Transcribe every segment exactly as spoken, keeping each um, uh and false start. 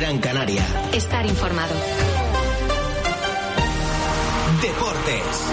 Gran Canaria. Estar informado. Deportes.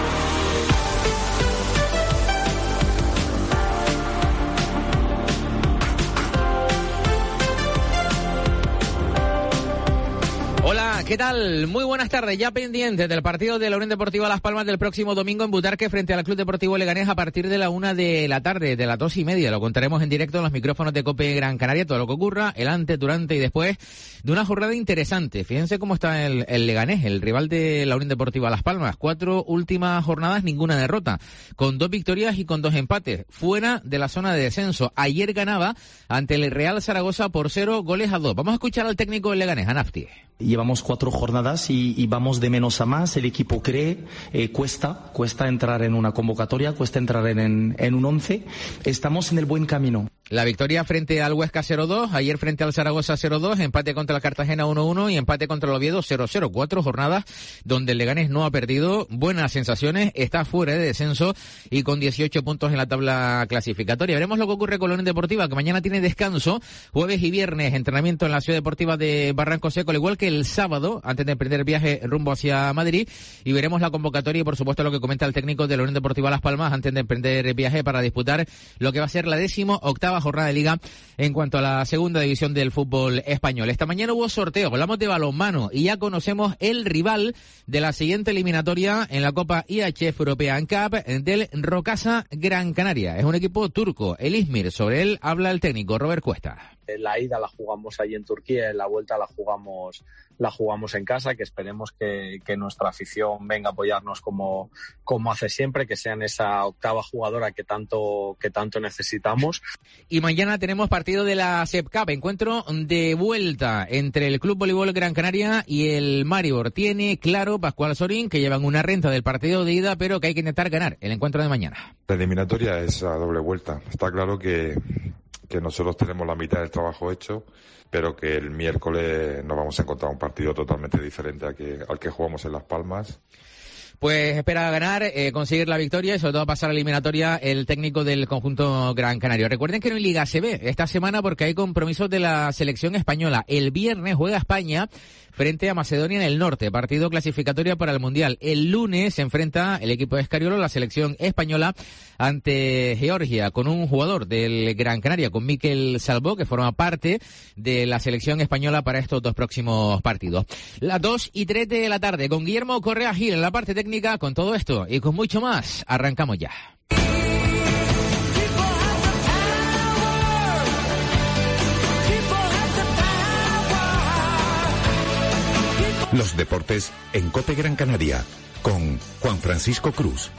Hola, ¿qué tal? Muy buenas tardes. Ya pendientes del partido de la Unión Deportiva Las Palmas del próximo domingo en Butarque frente al Club Deportivo Leganés a partir de la una de la tarde, de las dos y media. Lo contaremos en directo en los micrófonos de COPE Gran Canaria, todo lo que ocurra, el antes, durante y después de una jornada interesante. Fíjense cómo está el, el Leganés, el rival de la Unión Deportiva Las Palmas. Cuatro últimas jornadas, ninguna derrota, con dos victorias y con dos empates, fuera de la zona de descenso. Ayer ganaba ante el Real Zaragoza por cero goles a dos. Vamos a escuchar al técnico del Leganés, a Nafti. Llevamos cuatro jornadas y, y vamos de menos a más. El equipo cree, eh, cuesta, cuesta entrar en una convocatoria, cuesta entrar en, en, en un once. Estamos en el buen camino. La victoria frente al Huesca cero dos, ayer frente al Zaragoza cero dos, empate contra el Cartagena uno uno y empate contra el Oviedo cero cero. Cuatro jornadas donde el Leganés no ha perdido, buenas sensaciones, está fuera de descenso y con dieciocho puntos en la tabla clasificatoria. Veremos lo que ocurre con la Unión Deportiva, que mañana tiene descanso, jueves y viernes entrenamiento en la Ciudad Deportiva de Barranco Seco, al igual que el sábado, antes de emprender viaje rumbo hacia Madrid, y veremos la convocatoria y por supuesto lo que comenta el técnico de la Unión Deportiva Las Palmas antes de emprender viaje para disputar lo que va a ser la décimo octava jornada de liga en cuanto a la segunda división del fútbol español. Esta mañana hubo sorteo, hablamos de balonmano y ya conocemos el rival de la siguiente eliminatoria en la Copa I H F European Cup del Rocasa Gran Canaria. Es un equipo turco, el İzmir. Sobre él habla el técnico Robert Cuesta. La ida la jugamos allí en Turquía y la vuelta la jugamos la jugamos en casa, que esperemos que, que nuestra afición venga a apoyarnos como, como hace siempre, que sean esa octava jugadora que tanto, que tanto necesitamos. Y mañana tenemos partido de la S E P Cup, encuentro de vuelta entre el Club Voleibol Gran Canaria y el Maribor. Tiene claro Pascual Sorín que llevan una renta del partido de ida, pero que hay que intentar ganar el encuentro de mañana. La eliminatoria es a doble vuelta. Está claro que que nosotros tenemos la mitad del trabajo hecho, pero que el miércoles nos vamos a encontrar un partido totalmente diferente al que, al que jugamos en Las Palmas. Pues espera ganar, eh, conseguir la victoria y sobre todo pasar a la eliminatoria el técnico del conjunto Gran Canario. Recuerden que no hay Liga A C B esta semana porque hay compromisos de la selección española. El viernes juega España frente a Macedonia en el Norte, partido clasificatorio para el Mundial. El lunes se enfrenta el equipo de Escariolo, la selección española, ante Georgia, con un jugador del Gran Canaria, con Mikel Salvó, que forma parte de la selección española para estos dos próximos partidos. Las dos y tres de la tarde, con Guillermo Correa Gil en la parte técnica, con todo esto y con mucho más, arrancamos ya. Los deportes en COPE Gran Canaria, con Juan Francisco Cruz.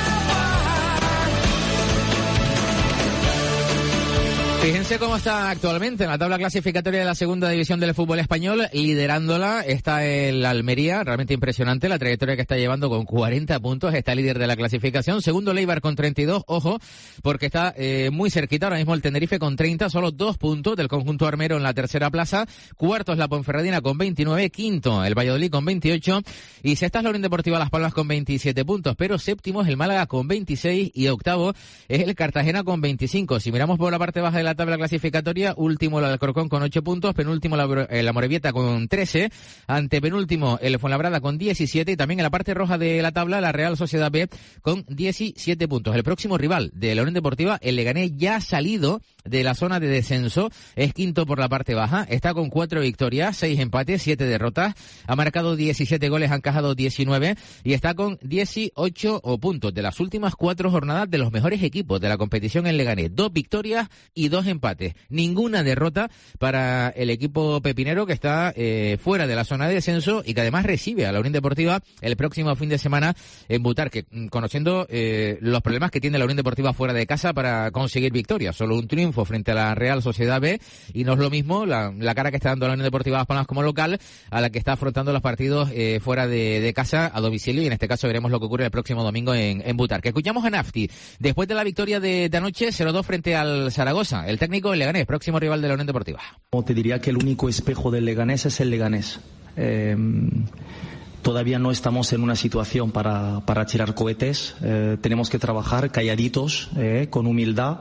Fíjense cómo está actualmente en la tabla clasificatoria de la segunda división del fútbol español. Liderándola está el Almería, realmente impresionante la trayectoria que está llevando con cuarenta puntos, está líder de la clasificación. Segundo el Eibar con treinta y dos, ojo, porque está eh, muy cerquita ahora mismo el Tenerife con treinta, solo dos puntos del conjunto armero en la tercera plaza. Cuarto es la Ponferradina con veintinueve, quinto el Valladolid con veintiocho y sexta es la Unión Deportiva Las Palmas con veintisiete puntos, pero séptimo es el Málaga con veintiséis y octavo es el Cartagena con veinticinco. Si miramos por la parte baja de la tabla clasificatoria, último el Alcorcón con ocho puntos, penúltimo la, eh, la Morevieta con trece, antepenúltimo el Fuenlabrada con diecisiete y también en la parte roja de la tabla la Real Sociedad B con diecisiete puntos. El próximo rival de la Unión Deportiva, el Leganés, ya ha salido de la zona de descenso, es quinto por la parte baja, está con cuatro victorias, seis empates, siete derrotas, ha marcado diecisiete goles, ha encajado diecinueve y está con dieciocho puntos de las últimas cuatro jornadas de los mejores equipos de la competición en Leganés, dos victorias y dos empates, ninguna derrota para el equipo pepinero que está eh, fuera de la zona de descenso y que además recibe a la Unión Deportiva el próximo fin de semana en Butarque, conociendo eh, los problemas que tiene la Unión Deportiva fuera de casa para conseguir victorias, solo un triunfo frente a la Real Sociedad B y no es lo mismo la, la cara que está dando la Unión Deportiva Las Palmas como local a la que está afrontando los partidos eh, fuera de, de casa a domicilio y en este caso veremos lo que ocurre el próximo domingo en, en Butarque. Escuchamos a Nafti después de la victoria de, de anoche cero dos frente al Zaragoza, el técnico del Leganés, próximo rival de la Unión Deportiva. Te diría que el único espejo del Leganés es el Leganés. Eh, Todavía no estamos en una situación para, para tirar cohetes. Eh, tenemos que trabajar calladitos, eh, con humildad,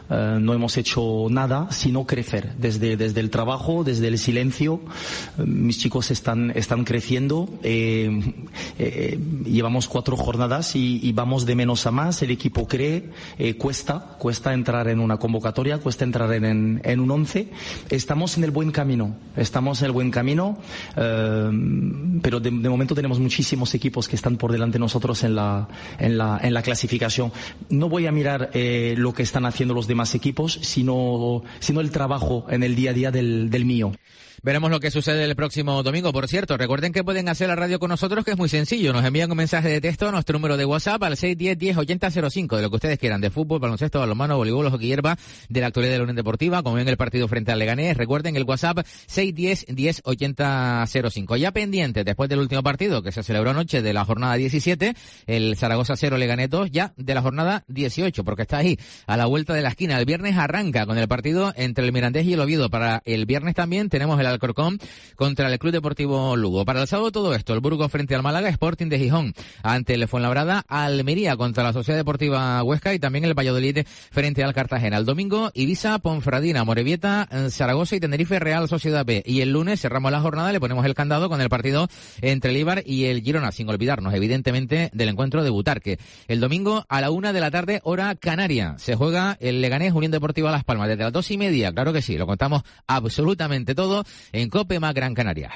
Uh, no hemos hecho nada sino crecer desde, desde el trabajo, desde el silencio. Uh, mis chicos están, están creciendo. Eh, eh, llevamos cuatro jornadas y, y vamos de menos a más. El equipo cree, eh, cuesta, cuesta entrar en una convocatoria, cuesta entrar en, en, en un once. Estamos en el buen camino, estamos en el buen camino, uh, pero de, de momento tenemos muchísimos equipos que están por delante de nosotros en la, en la, en la clasificación. No voy a mirar eh, lo que están haciendo los demás equipos, sino, sino el trabajo en el día a día del, del mío. Veremos lo que sucede el próximo domingo. Por cierto, recuerden que pueden hacer la radio con nosotros, que es muy sencillo. Nos envían un mensaje de texto a nuestro número de WhatsApp al seis uno cero, diez ochenta cero cinco, de lo que ustedes quieran, de fútbol, baloncesto, balonmano, voleibol, hockey hierba, de la actualidad de la Unión Deportiva, como ven el partido frente al Leganés. Recuerden el WhatsApp seis uno cero, diez ochenta cero cinco. Ya pendiente, después del último partido que se celebró anoche de la jornada diecisiete, el Zaragoza cero, Leganés dos, ya de la jornada dieciocho, porque está ahí, a la vuelta de la esquina. El viernes arranca con el partido entre el Mirandés y el Oviedo. Para el viernes también tenemos el Alcorcón contra el Club Deportivo Lugo. Para el sábado todo esto, el Burgos frente al Málaga, Sporting de Gijón ante el Fuenlabrada, Almería contra la Sociedad Deportiva Huesca y también el Valladolid frente al Cartagena. El domingo, Ibiza, Ponferradina, Morevieta, Zaragoza y Tenerife, Real Sociedad B. Y el lunes cerramos la jornada, le ponemos el candado con el partido entre el Eibar y el Girona, sin olvidarnos evidentemente del encuentro de Butarque. El domingo a la una de la tarde, hora canaria, se juega el Leganés Unión Deportiva Las Palmas desde las dos y media, claro que sí, lo contamos absolutamente todo en COPE más Gran Canaria.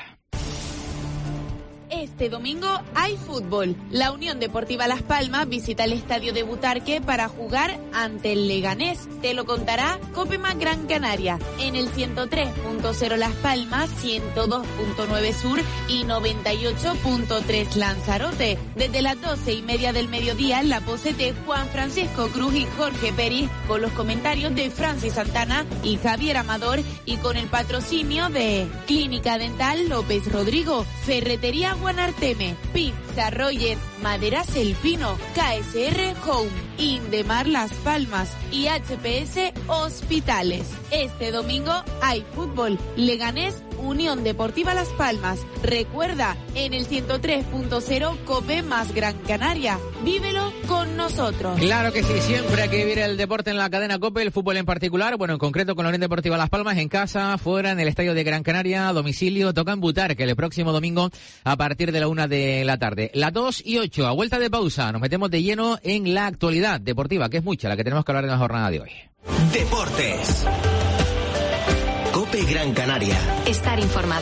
Este domingo hay fútbol. La Unión Deportiva Las Palmas visita el estadio de Butarque para jugar ante el Leganés. Te lo contará Copema Gran Canaria en el ciento tres punto cero Las Palmas, ciento dos punto nueve Sur y noventa y ocho punto tres Lanzarote. Desde las doce y media del mediodía, la pose de Juan Francisco Cruz y Jorge Peris, con los comentarios de Francis Santana y Javier Amador, y con el patrocinio de Clínica Dental López Rodrigo, Ferretería Guanarteme, Pizza Roger, Maderas El Pino, K S R Home, Indemar Las Palmas y H P S Hospitales. Este domingo hay fútbol. Leganés Unión Deportiva Las Palmas. Recuerda, en el ciento tres punto cero COPE más Gran Canaria. Vívelo con nosotros. Claro que sí, siempre hay que vivir el deporte en la cadena COPE, el fútbol en particular. Bueno, en concreto con la Unión Deportiva Las Palmas, en casa, fuera, en el estadio de Gran Canaria, a domicilio. Toca en Butarque el próximo domingo a partir de la una de la tarde. Las dos y ocho, a vuelta de pausa, nos metemos de lleno en la actualidad deportiva, que es mucha la que tenemos que hablar en la jornada de hoy. Deportes. COPE Gran Canaria. Estar informado.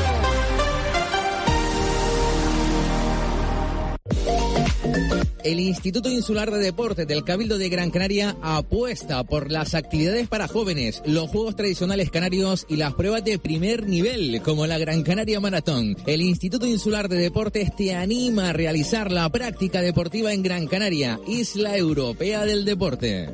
El Instituto Insular de Deportes del Cabildo de Gran Canaria apuesta por las actividades para jóvenes, los juegos tradicionales canarios y las pruebas de primer nivel, como la Gran Canaria Maratón. El Instituto Insular de Deportes te anima a realizar la práctica deportiva en Gran Canaria, Isla Europea del Deporte.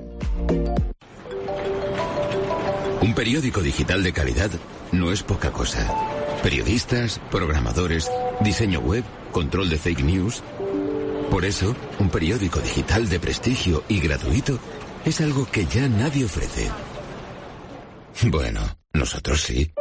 Un periódico digital de calidad no es poca cosa. Periodistas, programadores, diseño web, control de fake news. Por eso, un periódico digital de prestigio y gratuito es algo que ya nadie ofrece. Bueno, nosotros sí.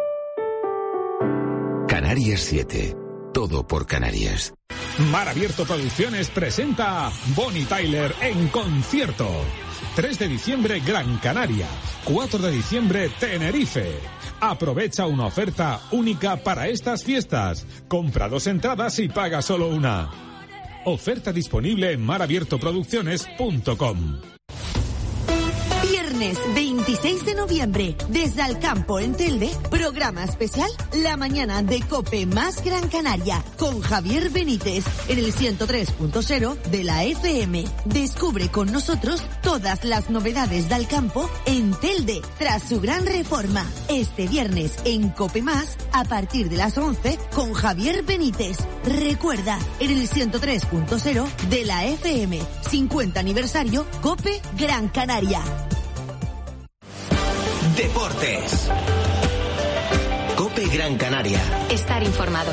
Canarias siete. Todo por Canarias. Mar Abierto Producciones presenta Bonnie Tyler en concierto. tres de diciembre Gran Canaria, cuatro de diciembre Tenerife. Aprovecha una oferta única para estas fiestas. Compra dos entradas y paga solo una. Oferta disponible en mar abierto producciones punto com. Viernes veintiséis de noviembre, desde Alcampo en Telde, programa especial La Mañana de COPE más Gran Canaria, con Javier Benítez, en el ciento tres punto cero de la F M. Descubre con nosotros todas las novedades de Alcampo en Telde, tras su gran reforma. Este viernes en COPE más, a partir de las once, con Javier Benítez. Recuerda, en el ciento tres punto cero de la F M, cincuenta aniversario COPE Gran Canaria. Deportes. COPE Gran Canaria. Estar informado.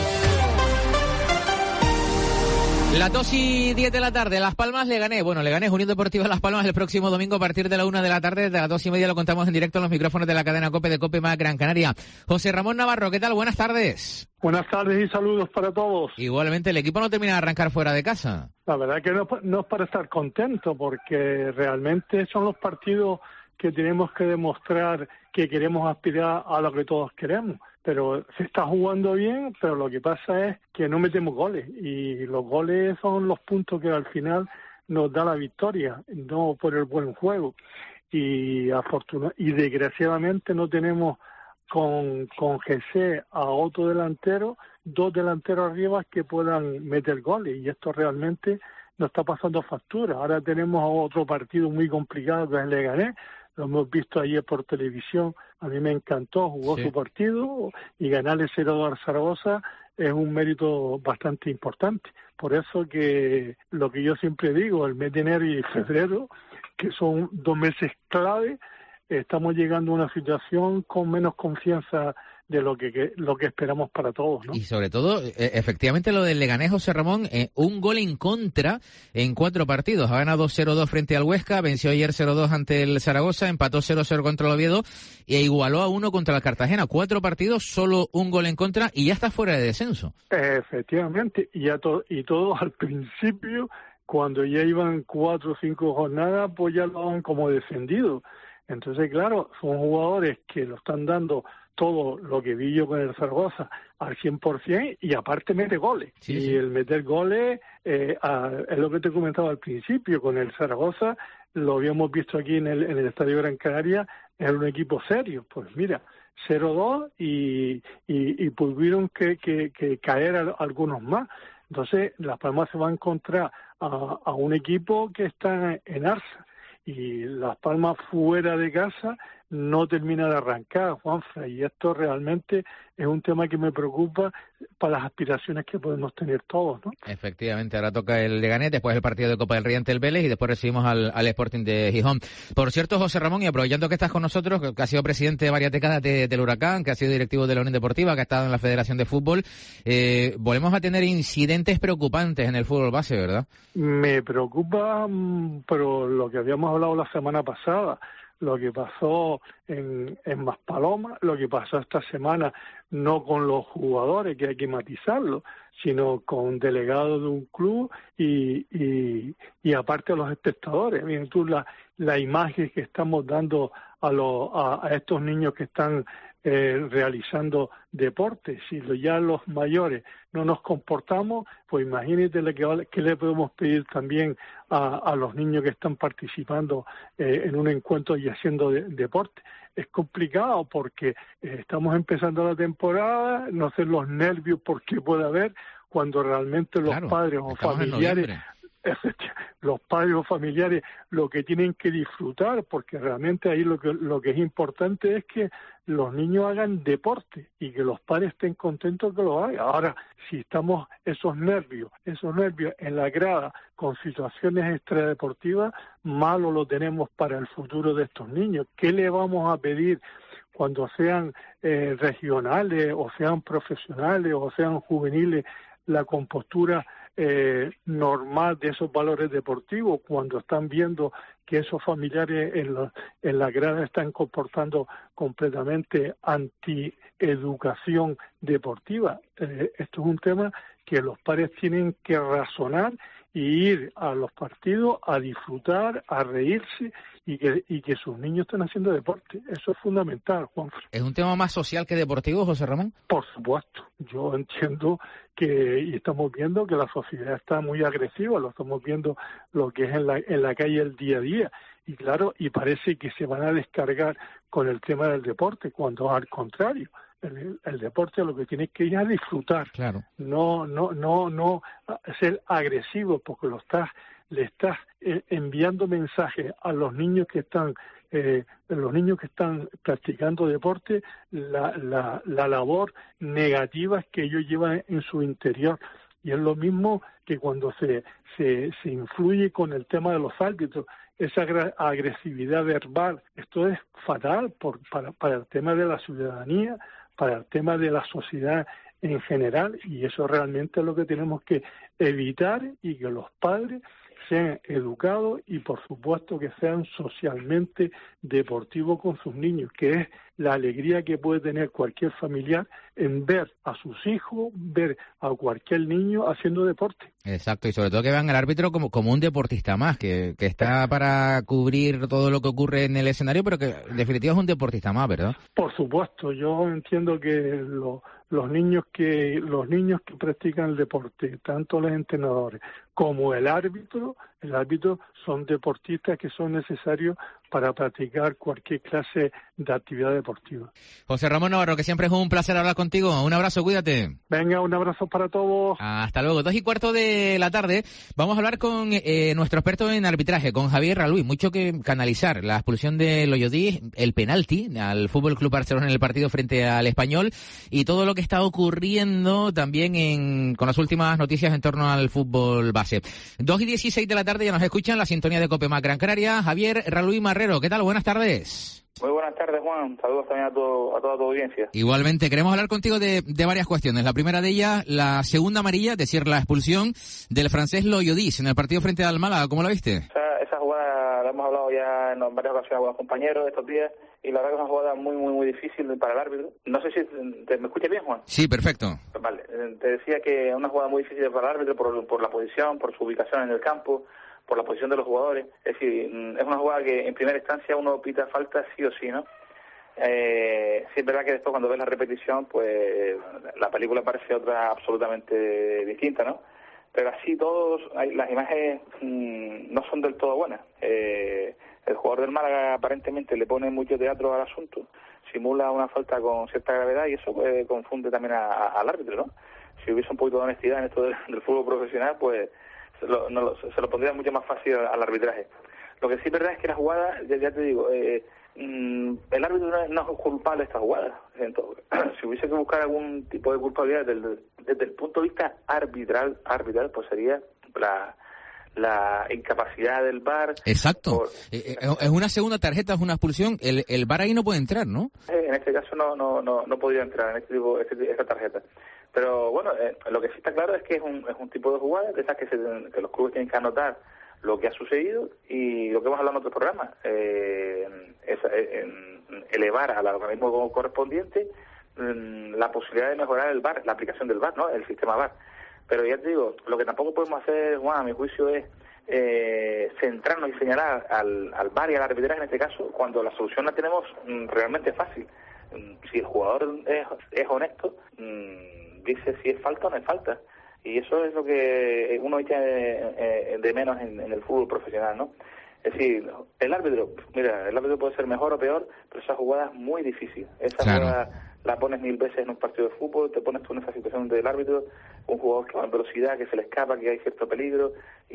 Las dos y diez de la tarde, Las Palmas, Leganés. Bueno, Leganés, Unión Deportiva Las Palmas, el próximo domingo a partir de la una de la tarde, desde las dos y media lo contamos en directo en los micrófonos de la cadena COPE de COPE más Gran Canaria. José Ramón Navarro, ¿qué tal? Buenas tardes. Buenas tardes y saludos para todos. Igualmente, el equipo no termina de arrancar fuera de casa. La verdad que no, no es para estar contento, porque realmente son los partidos que tenemos que demostrar que queremos aspirar a lo que todos queremos. Pero se está jugando bien, pero lo que pasa es que no metemos goles. Y los goles son los puntos que al final nos da la victoria, no por el buen juego. Y afortuna- y desgraciadamente no tenemos con, con G C a otro delantero, dos delanteros arriba que puedan meter goles. Y esto realmente nos está pasando factura. Ahora tenemos otro partido muy complicado que es el Leganés. Lo hemos visto ayer por televisión, a mí me encantó, jugó sí. su partido y ganarle cero dos al Zaragoza es un mérito bastante importante. Por eso que lo que yo siempre digo, el mes de enero y febrero, que son dos meses clave, estamos llegando a una situación con menos confianza de lo que, que lo que esperamos para todos, ¿no? Y sobre todo, efectivamente, lo del Leganés, José Ramón, eh, un gol en contra en cuatro partidos. Ha ganado cero dos frente al Huesca, venció ayer cero dos ante el Zaragoza, empató cero cero contra el Oviedo e igualó a uno contra el Cartagena. Cuatro partidos, solo un gol en contra y ya está fuera de descenso. Efectivamente, y, ya to- y todo al principio, cuando ya iban cuatro o cinco jornadas, pues ya lo daban como descendido. Entonces, claro, son jugadores que lo están dando todo lo que vi yo con el Zaragoza al cien por ciento y aparte mete goles. Sí, y sí. el meter goles eh, a, es lo que te comentaba al principio, con el Zaragoza lo habíamos visto aquí en el, en el Estadio Gran Canaria, era un equipo serio. Pues mira, cero dos y, y, y pudieron que, que, que caer a, a algunos más. Entonces, Las Palmas se va a encontrar a, a un equipo que está en alza. Y Las Palmas fuera de casa no termina de arrancar, Juanfra, y esto realmente es un tema que me preocupa para las aspiraciones que podemos tener todos, ¿no? Efectivamente, ahora toca el Leganés, después el partido de Copa del Rey ante el Vélez y después recibimos al, al Sporting de Gijón. Por cierto, José Ramón, y aprovechando que estás con nosotros, que ha sido presidente de varias décadas de, del Huracán, que ha sido directivo de la Unión Deportiva, que ha estado en la Federación de Fútbol, eh, volvemos a tener incidentes preocupantes en el fútbol base, ¿verdad? Me preocupa, pero lo que habíamos hablado la semana pasada, lo que pasó en, en Maspalomas, lo que pasó esta semana, no con los jugadores, que hay que matizarlo, sino con delegados de un club y, y, y aparte a los espectadores. Miren tú la, la imagen que estamos dando a, los, a, a estos niños que están eh, realizando deporte. Si ya los mayores no nos comportamos, pues imagínate que, que le podemos pedir también a, a los niños que están participando eh, en un encuentro y haciendo de, deporte. Es complicado porque eh, estamos empezando la temporada, no sé los nervios porque puede haber, cuando realmente los claro, padres o familiares, los padres o familiares lo que tienen que disfrutar, porque realmente ahí lo que lo que es importante es que los niños hagan deporte y que los padres estén contentos que lo hagan. Ahora, si estamos esos nervios, esos nervios en la grada con situaciones extradeportivas, malo lo tenemos para el futuro de estos niños. ¿Qué le vamos a pedir cuando sean eh, regionales o sean profesionales o sean juveniles la compostura eh, normal de esos valores deportivos cuando están viendo que esos familiares en, los, en la grada están comportando completamente anti-educación deportiva? Eh, esto es un tema que los padres tienen que razonar y ir a los partidos a disfrutar, a reírse y que, y que sus niños estén haciendo deporte. Eso es fundamental, Juanfran. ¿Es un tema más social que deportivo, José Ramón? Por supuesto. Yo entiendo que, y estamos viendo que la sociedad está muy agresiva, lo estamos viendo lo que es en la, en la calle el día a día. Y claro, y parece que se van a descargar con el tema del deporte, cuando al contrario. El, el deporte lo que tienes que ir a disfrutar, claro. no no no no ser agresivo, porque lo estás le estás eh, enviando mensajes a los niños que están eh, los niños que están practicando deporte, la, la la labor negativa que ellos llevan en su interior. Y es lo mismo que cuando se se se influye con el tema de los árbitros, esa agresividad verbal. Esto es fatal por, para para el tema de la ciudadanía, para el tema de la sociedad en general, y eso realmente es lo que tenemos que evitar, y que los padres sean educados y por supuesto que sean socialmente deportivos con sus niños, que es la alegría que puede tener cualquier familiar en ver a sus hijos, ver a cualquier niño haciendo deporte. Exacto, y sobre todo que vean al árbitro como, como un deportista más, que, que está para cubrir todo lo que ocurre en el escenario, pero que en definitiva es un deportista más, ¿verdad? Por supuesto, yo entiendo que lo, los niños que los niños que practican el deporte, tanto los entrenadores como el árbitro, el árbitro son deportistas que son necesarios para practicar cualquier clase de actividad deportiva. José Ramón Navarro, que siempre es un placer hablar contigo. Un abrazo, cuídate. Venga, un abrazo para todos. Hasta luego. Dos y cuarto de la tarde. Vamos a hablar con eh, nuestro experto en arbitraje, con Javier Raluy. Mucho que canalizar. La expulsión de Loyodí, el penalti al F C Barcelona en el partido frente al Español y todo lo que está ocurriendo también en, con las últimas noticias en torno al fútbol base. Dos y dieciséis de la tarde, ya nos escuchan la sintonía de COPE más Gran Canaria. Javier Raluy Marrero, ¿qué tal? Buenas tardes. Muy buenas tardes, Juan. Saludos también a, todo, a toda tu audiencia. Igualmente, queremos hablar contigo de, de varias cuestiones. La primera de ellas, la segunda amarilla, es decir, la expulsión del francés Loyodí en el partido frente al Málaga. ¿Cómo la viste? Esa, esa jugada la hemos hablado ya en varias ocasiones con los compañeros estos días y la verdad que es una jugada muy, muy, muy difícil para el árbitro. No sé si te, me escuchas bien, Juan. Sí, perfecto. Vale, te decía que es una jugada muy difícil para el árbitro por, por la posición, por su ubicación en el campo, por la posición de los jugadores. Es decir, es una jugada que en primera instancia uno pita falta sí o sí, ¿no? Eh, sí es verdad que después cuando ves la repetición pues la película parece otra absolutamente distinta, ¿no? Pero así todos, hay, las imágenes mmm, no son del todo buenas. Eh, el jugador del Málaga aparentemente le pone mucho teatro al asunto, simula una falta con cierta gravedad y eso pues, confunde también a, a, al árbitro, ¿no? Si hubiese un poquito de honestidad en esto del, del fútbol profesional pues se lo, no, se lo pondría mucho más fácil al, al arbitraje. Lo que sí es verdad es que la jugada, ya, ya te digo, eh, el árbitro no es, no es culpable de esta jugada. Entonces, si hubiese que buscar algún tipo de culpabilidad desde el, desde el punto de vista arbitral, arbitral pues sería la, la incapacidad del V A R. Exacto. Por, eh, es una segunda tarjeta, es una expulsión. El, el V A R ahí no puede entrar, ¿no? En este caso no no no, no podría entrar en este tipo este, esta tarjeta. Pero bueno, eh, lo que sí está claro es que es un, es un tipo de jugada de esas que, se, que los clubes tienen que anotar lo que ha sucedido y lo que hemos hablado en otros programas, eh, es eh, elevar al organismo correspondiente eh, la posibilidad de mejorar el V A R, la aplicación del V A R, ¿no? El sistema V A R. Pero ya te digo, lo que tampoco podemos hacer, Juan, a mi juicio, es eh, centrarnos y señalar al, al V A R y al arbitraje en este caso, cuando la solución la tenemos mm, realmente fácil. Mm, si el jugador es, es honesto, mm, dice si es falta o no es falta. Y eso es lo que uno echa de, de menos en, en el fútbol profesional, ¿no? Es decir, el árbitro, mira, el árbitro puede ser mejor o peor, pero esa jugada es muy difícil. Esa claro. jugada la pones mil veces en un partido de fútbol, te pones tú en esa situación del árbitro, un jugador que va en velocidad, que se le escapa, que hay cierto peligro,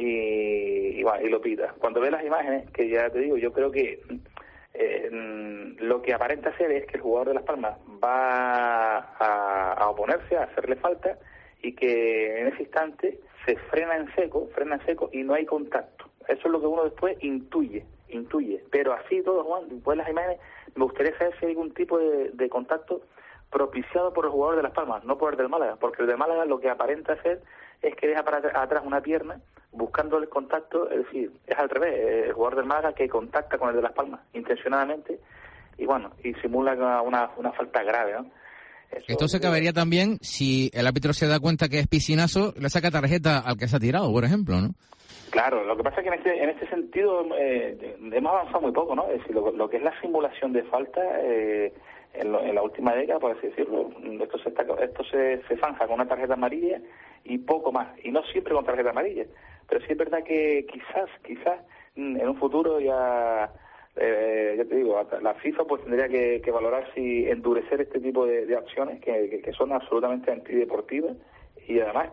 y, y, bueno, y lo pita. Cuando ves las imágenes, que ya te digo, yo creo que eh, lo que aparenta ser es que el jugador de Las Palmas va a, a oponerse, a hacerle falta, y que en ese instante se frena en seco, frena en seco y no hay contacto. Eso es lo que uno después intuye, intuye. Pero así todo, Juan, después de las imágenes, me gustaría saber si hay algún tipo de, de contacto propiciado por el jugador de Las Palmas, no por el del Málaga, porque el del Málaga lo que aparenta ser es que deja para atrás una pierna buscando el contacto, es decir, es al revés, el jugador del Málaga que contacta con el de Las Palmas intencionadamente y bueno, y simula una, una falta grave, ¿no? Eso, Esto se acabaría también si el árbitro se da cuenta que es piscinazo, le saca tarjeta al que se ha tirado, por ejemplo, ¿no? Claro, lo que pasa es que en este, en este sentido eh, hemos avanzado muy poco, ¿no? Es decir, lo, lo que es la simulación de falta eh, en, lo, en la última década, por así decirlo, esto se está, esto se, se zanja con una tarjeta amarilla y poco más, y no siempre con tarjeta amarilla, pero sí es verdad que quizás, quizás en un futuro ya... Eh, ya te digo, la FIFA pues tendría que, que valorar si endurecer este tipo de, de acciones que, que, que son absolutamente antideportivas y además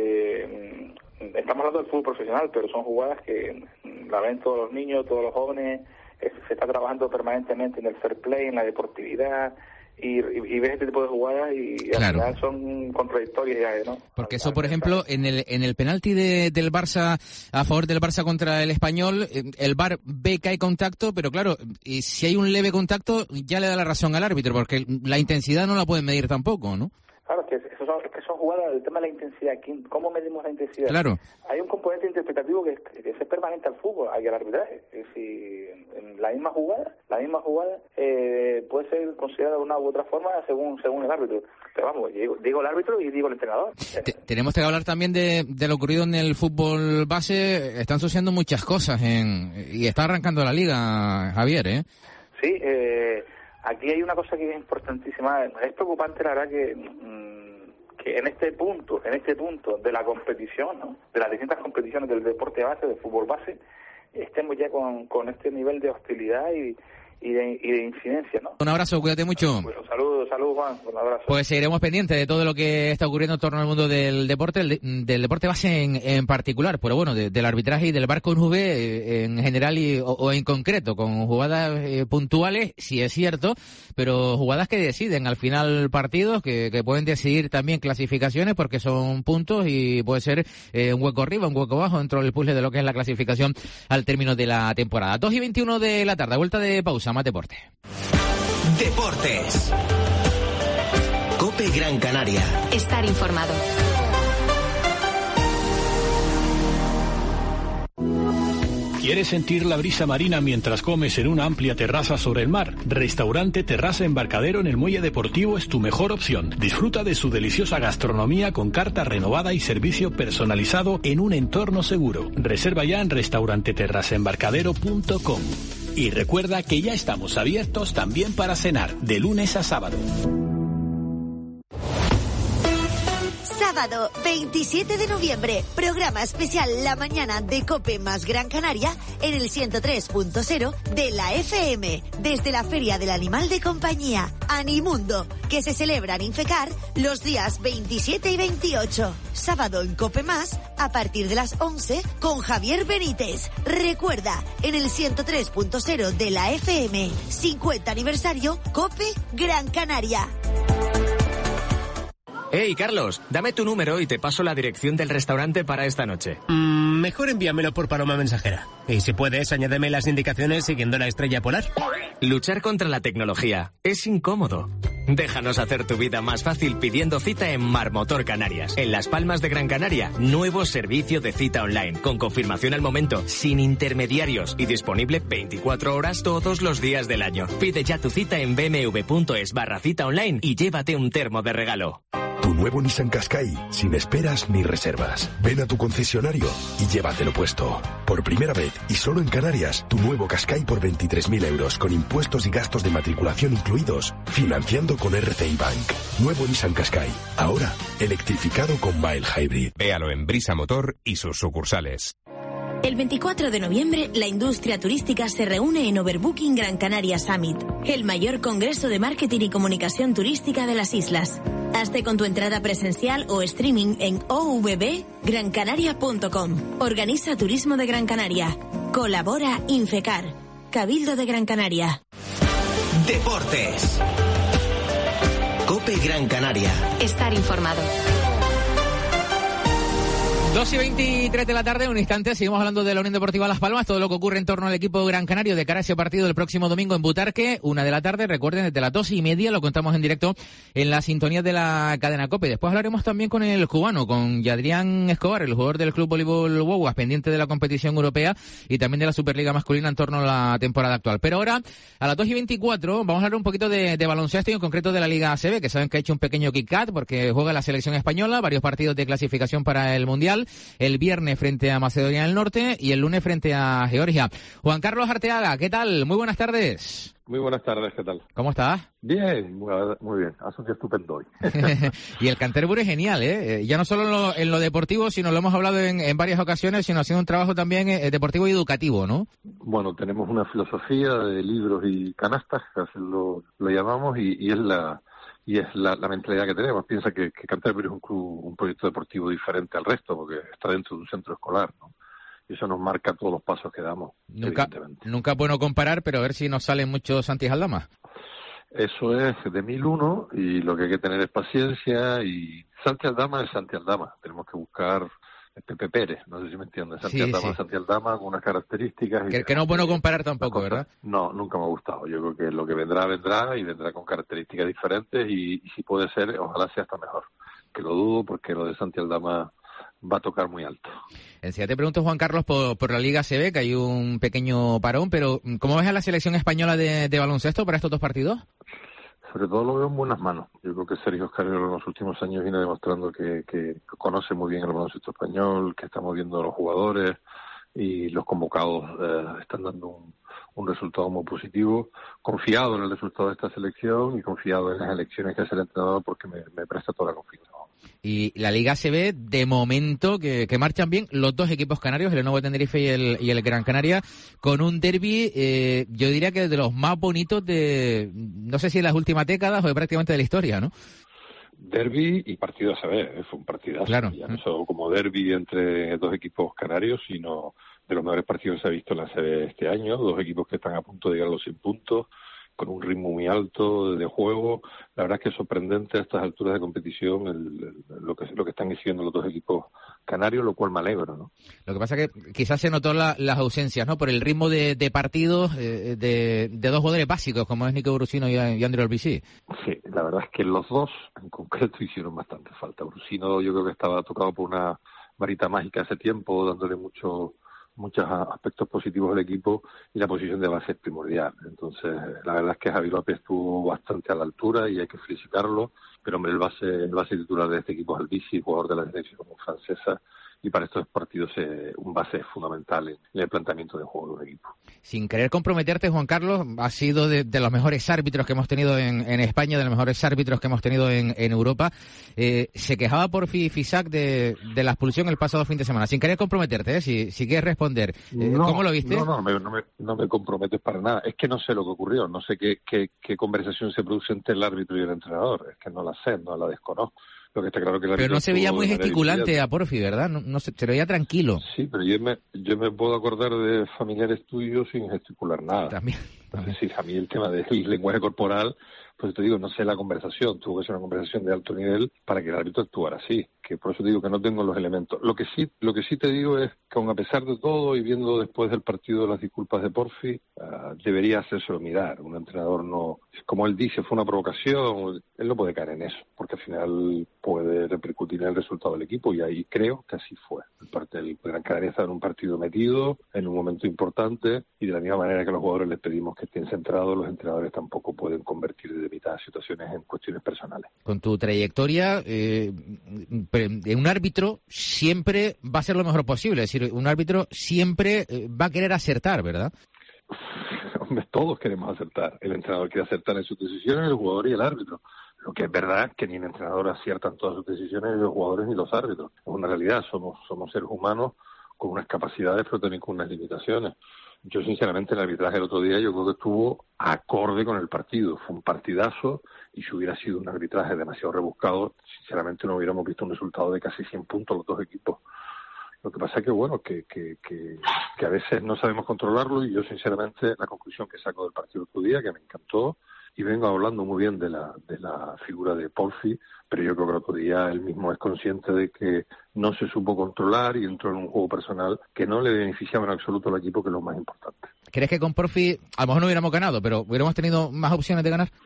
que mm, estamos hablando del fútbol profesional, pero son jugadas que mm, la ven todos los niños, todos los jóvenes, eh, se está trabajando permanentemente en el fair play, en la deportividad y, y, y ves este tipo de jugadas y, y claro. al final son contradictorias ya, ¿no? Porque eso, por ejemplo, en el en el penalti de, del Barça a favor del Barça contra el Español, el V A R ve que hay contacto, pero claro, y si hay un leve contacto ya le da la razón al árbitro, porque la intensidad no la pueden medir tampoco, ¿no? Claro, que que son, es que son jugadas, el tema de la intensidad, ¿cómo medimos la intensidad? Claro. Hay un componente interpretativo que es, que es permanente al fútbol, hay al arbitraje. Es decir, en la misma jugada, la misma jugada eh, puede ser considerada de una u otra forma según según el árbitro. Pero vamos, digo, digo el árbitro y digo el entrenador. T- tenemos que hablar también de, de lo ocurrido en el fútbol base. Están sucediendo muchas cosas en, y está arrancando la liga, Javier, ¿eh? Sí, eh, aquí hay una cosa que es importantísima. Es preocupante, la verdad, que, mmm, que en este punto, en este punto de la competición, ¿no? De las distintas competiciones del deporte base, del fútbol base, estemos ya con, con este nivel de hostilidad y, y, de, y de incidencia, ¿no? Un abrazo, cuídate mucho. Bueno, saludos, saludos, Juan, un abrazo. Pues seguiremos pendientes de todo lo que está ocurriendo en torno al mundo del deporte, el de, del deporte base en, en particular, pero bueno, de, del arbitraje y del VAR con V eh, en general y, o, o en concreto, con jugadas eh, puntuales, sí es cierto, pero jugadas que deciden al final partidos, que, que pueden decidir también clasificaciones porque son puntos y puede ser eh, un hueco arriba, un hueco abajo dentro del puzzle de lo que es la clasificación al término de la temporada. dos y veintiuno de la tarde, vuelta de pausa, más deporte. Deportes. COPE Gran Canaria. Estar informado. ¿Quieres sentir la brisa marina mientras comes en una amplia terraza sobre el mar? Restaurante Terraza Embarcadero en el Muelle Deportivo es tu mejor opción. Disfruta de su deliciosa gastronomía con carta renovada y servicio personalizado en un entorno seguro. Reserva ya en restaurante terraza embarcadero punto com. Y recuerda que ya estamos abiertos también para cenar, de lunes a sábado. Sábado veintisiete de noviembre, programa especial La Mañana de COPE más Gran Canaria en el ciento tres punto cero de la F M, desde la Feria del Animal de Compañía, Animundo, que se celebra en Infecar los días veintisiete y veintiocho. Sábado en COPE más, a partir de las once, con Javier Benítez. Recuerda, en el ciento tres punto cero de la F M, cincuenta aniversario COPE Gran Canaria. Hey, Carlos, dame tu número y te paso la dirección del restaurante para esta noche. Mm, mejor envíamelo por paloma mensajera. Y si puedes, añádeme las indicaciones siguiendo la estrella polar. Luchar contra la tecnología es incómodo. Déjanos hacer tu vida más fácil pidiendo cita en Marmotor Canarias. En Las Palmas de Gran Canaria, nuevo servicio de cita online, con confirmación al momento, sin intermediarios y disponible veinticuatro horas todos los días del año. Pide ya tu cita en bmw.es barra cita online y llévate un termo de regalo. Tu nuevo Nissan Qashqai, sin esperas ni reservas. Ven a tu concesionario y llévatelo puesto. Por primera vez y solo en Canarias, tu nuevo Qashqai por veintitrés mil euros con impuestos y gastos de matriculación incluidos, financiando con R C I Bank. Nuevo Nissan Qashqai, ahora electrificado con mild hybrid. Véalo en Brisa Motor y sus sucursales. El veinticuatro de noviembre, la industria turística se reúne en Overbooking Gran Canaria Summit, el mayor congreso de marketing y comunicación turística de las islas. Hazte con tu entrada presencial o streaming en o v b gran canaria punto com. Organiza Turismo de Gran Canaria. Colabora Infecar. Cabildo de Gran Canaria. Deportes. COPE Gran Canaria. Estar informado. dos y veintitrés de la tarde, un instante, seguimos hablando de la Unión Deportiva Las Palmas, todo lo que ocurre en torno al equipo Gran Canario de cara a ese partido del próximo domingo en Butarque, una de la tarde, recuerden, desde las dos y media lo contamos en directo en la sintonía de la cadena COPE. Después hablaremos también con el cubano, con Yadrián Escobar, el jugador del Club Voleibol Guaguas, pendiente de la competición europea y también de la Superliga masculina en torno a la temporada actual. Pero ahora, a las dos y veinticuatro, vamos a hablar un poquito de, de baloncesto y en concreto de la Liga A C B, que saben que ha hecho un pequeño kick-out porque juega la selección española, varios partidos de clasificación para el Mundial, el viernes frente a Macedonia del Norte y el lunes frente a Georgia. Juan Carlos Arteaga, ¿qué tal? Muy buenas tardes. Muy buenas tardes, ¿qué tal? ¿Cómo estás? Bien, muy, muy bien. Hace un día estupendo hoy. Y el Canterbury es genial, ¿eh? Ya no solo en lo, en lo deportivo, sino lo hemos hablado en, en varias ocasiones, sino haciendo un trabajo también eh, deportivo y educativo, ¿no? Bueno, tenemos una filosofía de libros y canastas, que así lo, lo llamamos, y, y es la y es la, la mentalidad que tenemos. Piensa que, que Canterbury es un club, un proyecto deportivo diferente al resto, porque está dentro de un centro escolar, ¿no? Y eso nos marca todos los pasos que damos. Nunca, nunca es bueno comparar, pero a ver si nos salen muchos Santi Aldama. Eso es de mil uno y lo que hay que tener es paciencia y Santi Aldama es Santi Aldama. Tenemos que buscar Pepe Pérez, no sé si me entiendes. Santi sí, Aldama, sí. Santi Aldama con unas características. Que, que no es bueno comparar tampoco, ¿verdad? No, nunca me ha gustado. Yo creo que lo que vendrá, vendrá y vendrá con características diferentes y, y si puede ser, ojalá sea hasta mejor. que lo dudo, porque lo de Santi Aldama va a tocar muy alto. Enseguida te pregunto, Juan Carlos, por, por la Liga A C B, que hay un pequeño parón, pero ¿cómo ves a la selección española de, de baloncesto para estos dos partidos? Sobre todo lo veo en buenas manos. Yo creo que Sergio Escariolo en los últimos años viene demostrando que, que conoce muy bien el baloncesto español, que está moviendo a los jugadores y los convocados eh, están dando un, un resultado muy positivo. Confiado en el resultado de esta selección y confiado en las elecciones que hace el entrenador, porque me, me presta toda la confianza. Y la Liga A C B, de momento, que, que marchan bien los dos equipos canarios, el Lenovo Tenerife y el, y el Gran Canaria, con un derbi, eh, yo diría que de los más bonitos de, no sé si de las últimas décadas o de prácticamente de la historia, ¿no? Derbi y partido A C B, fue un partidazo. Claro. Ya no solo como derbi entre dos equipos canarios, sino de los mejores partidos que se ha visto en la A C B este año, dos equipos que están a punto de llegar a los cien puntos, con un ritmo muy alto de juego. La verdad es que es sorprendente a estas alturas de competición el, el, lo que lo que están exigiendo los dos equipos canarios, lo cual me alegro, ¿no? Lo que pasa es que quizás se notó la, las ausencias, ¿no? Por el ritmo de, de partidos eh, de, de dos jugadores básicos, como es Nico Brusino y, y André Olbisí. Sí, la verdad es que los dos en concreto hicieron bastante falta. Brusino yo creo que estaba tocado por una varita mágica hace tiempo, dándole mucho muchos aspectos positivos del equipo, y la posición de base es primordial. Entonces, la verdad es que Javi López estuvo bastante a la altura y hay que felicitarlo, pero hombre, el base, el base titular de este equipo es Albisi, jugador de la selección francesa, y para estos partidos eh, un base es fundamental en, en el planteamiento de juego de un equipo. Sin querer comprometerte, Juan Carlos, ha sido de, de los mejores árbitros que hemos tenido en, en España, de los mejores árbitros que hemos tenido en, en Europa. Eh, se quejaba por Fisac de, de la expulsión el pasado fin de semana. Sin querer comprometerte, ¿eh? si, si quieres responder. Eh, no, ¿Cómo lo viste? No, no, me, no, me, no me comprometes para nada. Es que no sé lo que ocurrió, no sé qué, qué, qué conversación se produce entre el árbitro y el entrenador. Es que no la sé, no la desconozco. Lo que está claro que el pero no se veía muy gesticulante a Porfi, ¿verdad? No, no se, se veía tranquilo. Sí, pero yo me, yo me puedo acordar de familiares tuyos sin gesticular nada. También. también. Sí, a mí el tema del lenguaje corporal, pues te digo, no sé la conversación. Tuvo que ser una conversación de alto nivel para que el árbitro actuara así. Que por eso te digo que no tengo los elementos. Lo que sí, lo que sí te digo es que aun a pesar de todo y viendo después del partido las disculpas de Porfi, uh, debería hacérselo mirar. Un entrenador no, como él dice, fue una provocación. Él no puede caer en eso, porque al final puede repercutir en el resultado del equipo, y ahí creo que así fue. El parte del Gran Canaria estaba en un partido metido, en un momento importante, y de la misma manera que los jugadores les pedimos que estén centrados, los entrenadores tampoco pueden convertir de mitad situaciones en cuestiones personales. Con tu trayectoria, eh, un árbitro siempre va a ser lo mejor posible, es decir, un árbitro siempre va a querer acertar, ¿verdad? Hombre, todos queremos acertar. El entrenador quiere acertar en sus decisiones, el jugador y el árbitro. Lo que es verdad que ni el entrenador acierta en todas sus decisiones, ni los jugadores ni los árbitros. Es una realidad, somos, somos seres humanos con unas capacidades, pero también con unas limitaciones. Yo, sinceramente, el arbitraje el otro día yo creo que estuvo acorde con el partido. Fue un partidazo, y si hubiera sido un arbitraje demasiado rebuscado, sinceramente no hubiéramos visto un resultado de casi cien puntos los dos equipos. Lo que pasa es que, bueno, que, que, que, que a veces no sabemos controlarlo, y yo, sinceramente, la conclusión que saco del partido otro día, que me encantó, y vengo hablando muy bien de la de la figura de Porfi, pero yo creo que el otro día él mismo es consciente de que no se supo controlar y entró en un juego personal que no le beneficiaba en absoluto al equipo, que es lo más importante. ¿Crees que con Porfi a lo mejor no hubiéramos ganado, pero hubiéramos tenido más opciones de ganar?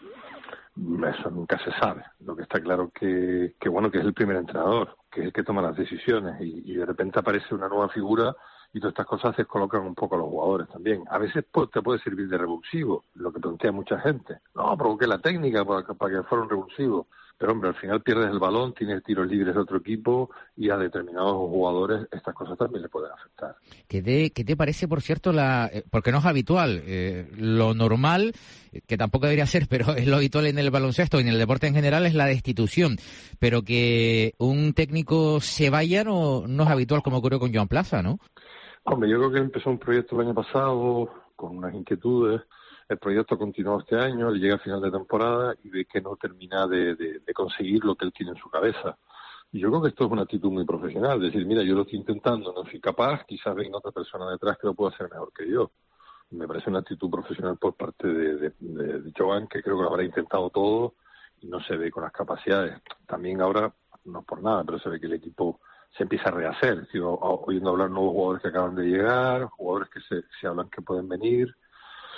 Eso nunca se sabe. Lo que está claro que, que bueno, que es el primer entrenador, que es el que toma las decisiones, y, y de repente aparece una nueva figura, y todas estas cosas descolocan un poco a los jugadores también. A veces pues, te puede servir de revulsivo, lo que plantea mucha gente. No, provoqué la técnica para que, para que fuera un revulsivo. Pero, hombre, al final pierdes el balón, tienes tiros libres de otro equipo, y a determinados jugadores estas cosas también le pueden afectar. ¿Qué te, qué te parece, por cierto, la eh, porque no es habitual? Eh, lo normal, eh, que tampoco debería ser, pero es lo habitual en el baloncesto y en el deporte en general, es la destitución. Pero que un técnico se vaya no, no es habitual, como ocurrió con Joan Plaza, ¿no? Hombre, yo creo que empezó un proyecto el año pasado con unas inquietudes. El proyecto continuó este año, él llega a final de temporada y ve que no termina de, de, de conseguir lo que él tiene en su cabeza. Y yo creo que esto es una actitud muy profesional, decir, mira, yo lo estoy intentando, no soy capaz, quizás venga otra persona detrás que lo pueda hacer mejor que yo. Me parece una actitud profesional por parte de, de, de, de Joan, que creo que lo habrá intentado todo y no se ve con las capacidades. También ahora, no es por nada, pero se ve que el equipo se empieza a rehacer. Es decir, oyendo hablar nuevos jugadores que acaban de llegar, jugadores que se, se hablan que pueden venir.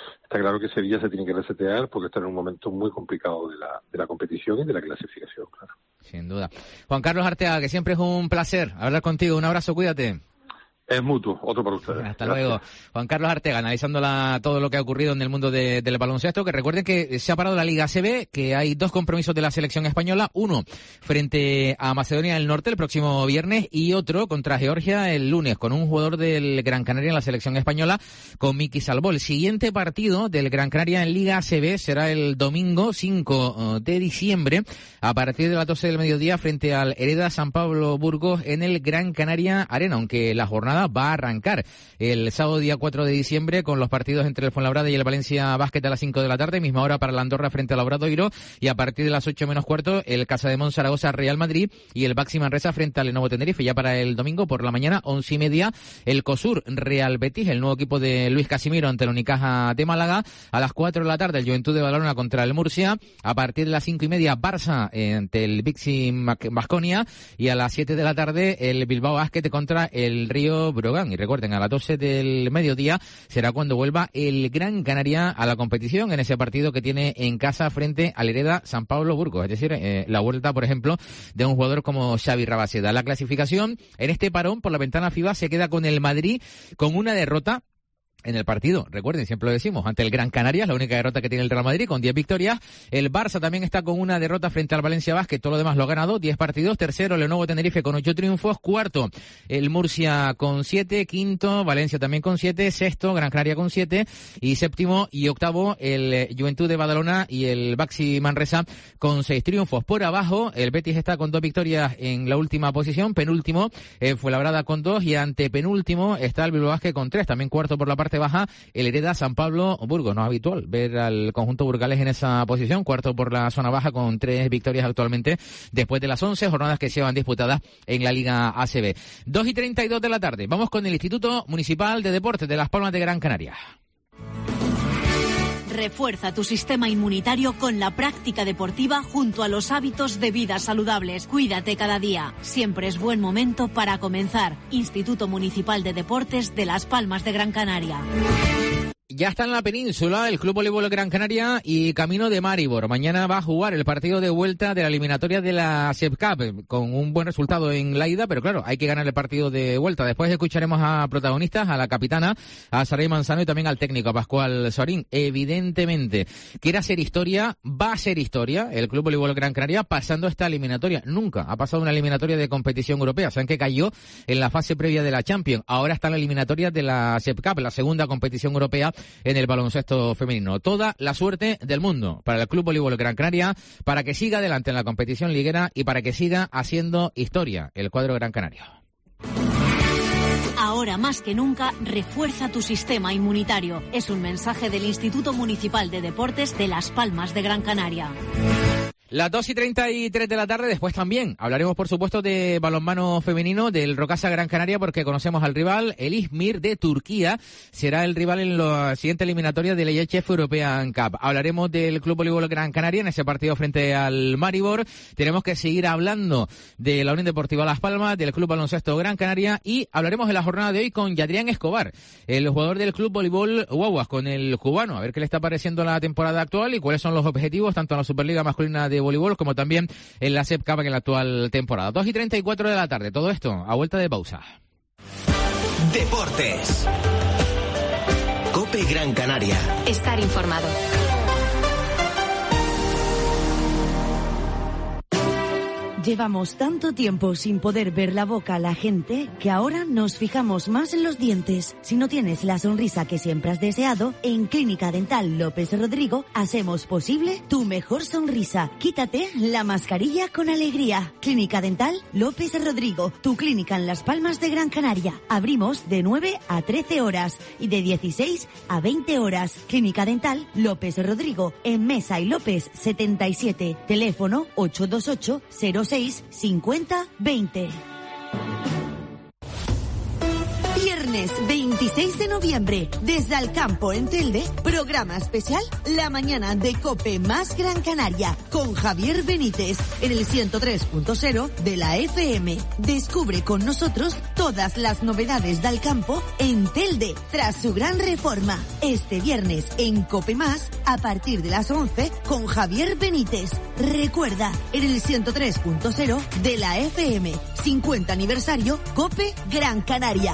está claro que Sevilla se tiene que resetear porque está en un momento muy complicado de la, de la competición y de la clasificación, claro. Sin duda. Juan Carlos Arteaga, que siempre es un placer hablar contigo. Un abrazo, cuídate. Es mutuo, otro para ustedes. Hasta Gracias. luego. Juan Carlos Arteaga, analizando la, todo lo que ha ocurrido en el mundo de, del baloncesto, que recuerden que se ha parado la Liga A C B, que hay dos compromisos de la selección española, uno frente a Macedonia del Norte el próximo viernes y otro contra Georgia el lunes, con un jugador del Gran Canaria en la selección española, con Miki Salvó. El siguiente partido del Gran Canaria en Liga A C B será el domingo cinco de diciembre, a partir de las doce del mediodía, frente al Hereda San Pablo Burgos en el Gran Canaria Arena, aunque la jornada va a arrancar el sábado día cuatro de diciembre con los partidos entre el Fuenlabrada y el Valencia Basket a las cinco de la tarde, misma hora para la Andorra frente al Obradoiro, y a partir de las ocho menos cuarto el Casademont Zaragoza Real Madrid y el Baxi Manresa frente al Lenovo Tenerife. Ya para el domingo por la mañana, once y media, el COSUR Real Betis, el nuevo equipo de Luis Casimiro ante el Unicaja de Málaga. A las cuatro de la tarde el Juventud de Badalona contra el Murcia. A partir de las cinco y media Barça ante el Baxi Baskonia, y a las siete de la tarde el Bilbao Basket contra el Río Brogan. Y recuerden, a las doce del mediodía será cuando vuelva el Gran Canaria a la competición en ese partido que tiene en casa frente al Hereda San Pablo Burgos. Es decir, eh, la vuelta, por ejemplo, de un jugador como Xavi Rabaseda. La clasificación en este parón por la ventana FIBA se queda con el Madrid con una derrota en el partido. Recuerden, siempre lo decimos, ante el Gran Canaria, la única derrota que tiene el Real Madrid, con diez victorias. El Barça también está con una derrota frente al Valencia Basket, todo lo demás lo ha ganado, diez partidos. Tercero, el Lenovo Tenerife con ocho triunfos. Cuarto, el Murcia con siete. Quinto, Valencia también con siete. Sexto, Gran Canaria con siete. Y séptimo y octavo, el Juventud de Badalona y el Baxi Manresa con seis triunfos. Por abajo, el Betis está con dos victorias en la última posición. Penúltimo, eh, Fuenlabrada con dos, y ante penúltimo está el Bilbao Basket con tres. También cuarto por la parte baja el Hereda San Pablo Burgos. No es habitual ver al conjunto burgalés en esa posición, cuarto por la zona baja con tres victorias actualmente después de las once jornadas que se van disputadas en la Liga A C B. dos y treinta y dos de la tarde, vamos con el Instituto Municipal de Deportes de Las Palmas de Gran Canaria. Refuerza tu sistema inmunitario con la práctica deportiva junto a los hábitos de vida saludables. Cuídate cada día. Siempre es buen momento para comenzar. Instituto Municipal de Deportes de Las Palmas de Gran Canaria. Ya está en la península el Club Voleibol Gran Canaria y camino de Maribor. Mañana va a jugar el partido de vuelta de la eliminatoria de la S E P Cup con un buen resultado en la ida, pero claro, hay que ganar el partido de vuelta. Después escucharemos a protagonistas, a la capitana, a Saray Manzano y también al técnico, a Pascual Sorín. Evidentemente, quiere hacer historia, va a ser historia el Club Voleibol Gran Canaria pasando esta eliminatoria. Nunca ha pasado una eliminatoria de competición europea. Saben que cayó en la fase previa de la Champions. Ahora está en la eliminatoria de la S E P Cup, la segunda competición europea en el baloncesto femenino. Toda la suerte del mundo para el Club Voleibol Gran Canaria, para que siga adelante en la competición liguera y para que siga haciendo historia el cuadro Gran Canario. Ahora más que nunca, refuerza tu sistema inmunitario. Es un mensaje del Instituto Municipal de Deportes de Las Palmas de Gran Canaria. Las dos y treinta y tres de la tarde, después también hablaremos, por supuesto, de balonmano femenino del Rocasa Gran Canaria, porque conocemos al rival, el İzmir de Turquía. Será el rival en la siguiente eliminatoria de la I H F European Cup. Hablaremos del Club Voleibol Gran Canaria en ese partido frente al Maribor. Tenemos que seguir hablando de la Unión Deportiva Las Palmas, del Club Baloncesto Gran Canaria, y hablaremos en la jornada de hoy con Yadrián Escobar, el jugador del Club Voleibol Guaguas, con el cubano, a ver qué le está pareciendo la temporada actual y cuáles son los objetivos tanto en la Superliga masculina de de voleibol como también en la S E P Cup en la actual temporada. dos y treinta y cuatro de la tarde, todo esto a vuelta de pausa. Deportes. COPE Gran Canaria. Estar informado. Llevamos tanto tiempo sin poder ver la boca a la gente que ahora nos fijamos más en los dientes. Si no tienes la sonrisa que siempre has deseado, en Clínica Dental López Rodrigo hacemos posible tu mejor sonrisa. Quítate la mascarilla con alegría. Clínica Dental López Rodrigo, tu clínica en Las Palmas de Gran Canaria. Abrimos de nueve a trece horas y de dieciséis a veinte horas. Clínica Dental López Rodrigo, en Mesa y López setenta y siete. Teléfono ocho dos ocho cero seis cincuenta veinte. Viernes Lunes veintiséis de noviembre, desde Alcampo en Telde, programa especial La Mañana de COPE más Gran Canaria, con Javier Benítez, en el ciento tres punto cero de la F M. Descubre con nosotros todas las novedades de Alcampo en Telde, tras su gran reforma. Este viernes en COPE más, a partir de las once, con Javier Benítez. Recuerda, en el ciento tres punto cero de la F M, cincuenta aniversario COPE Gran Canaria.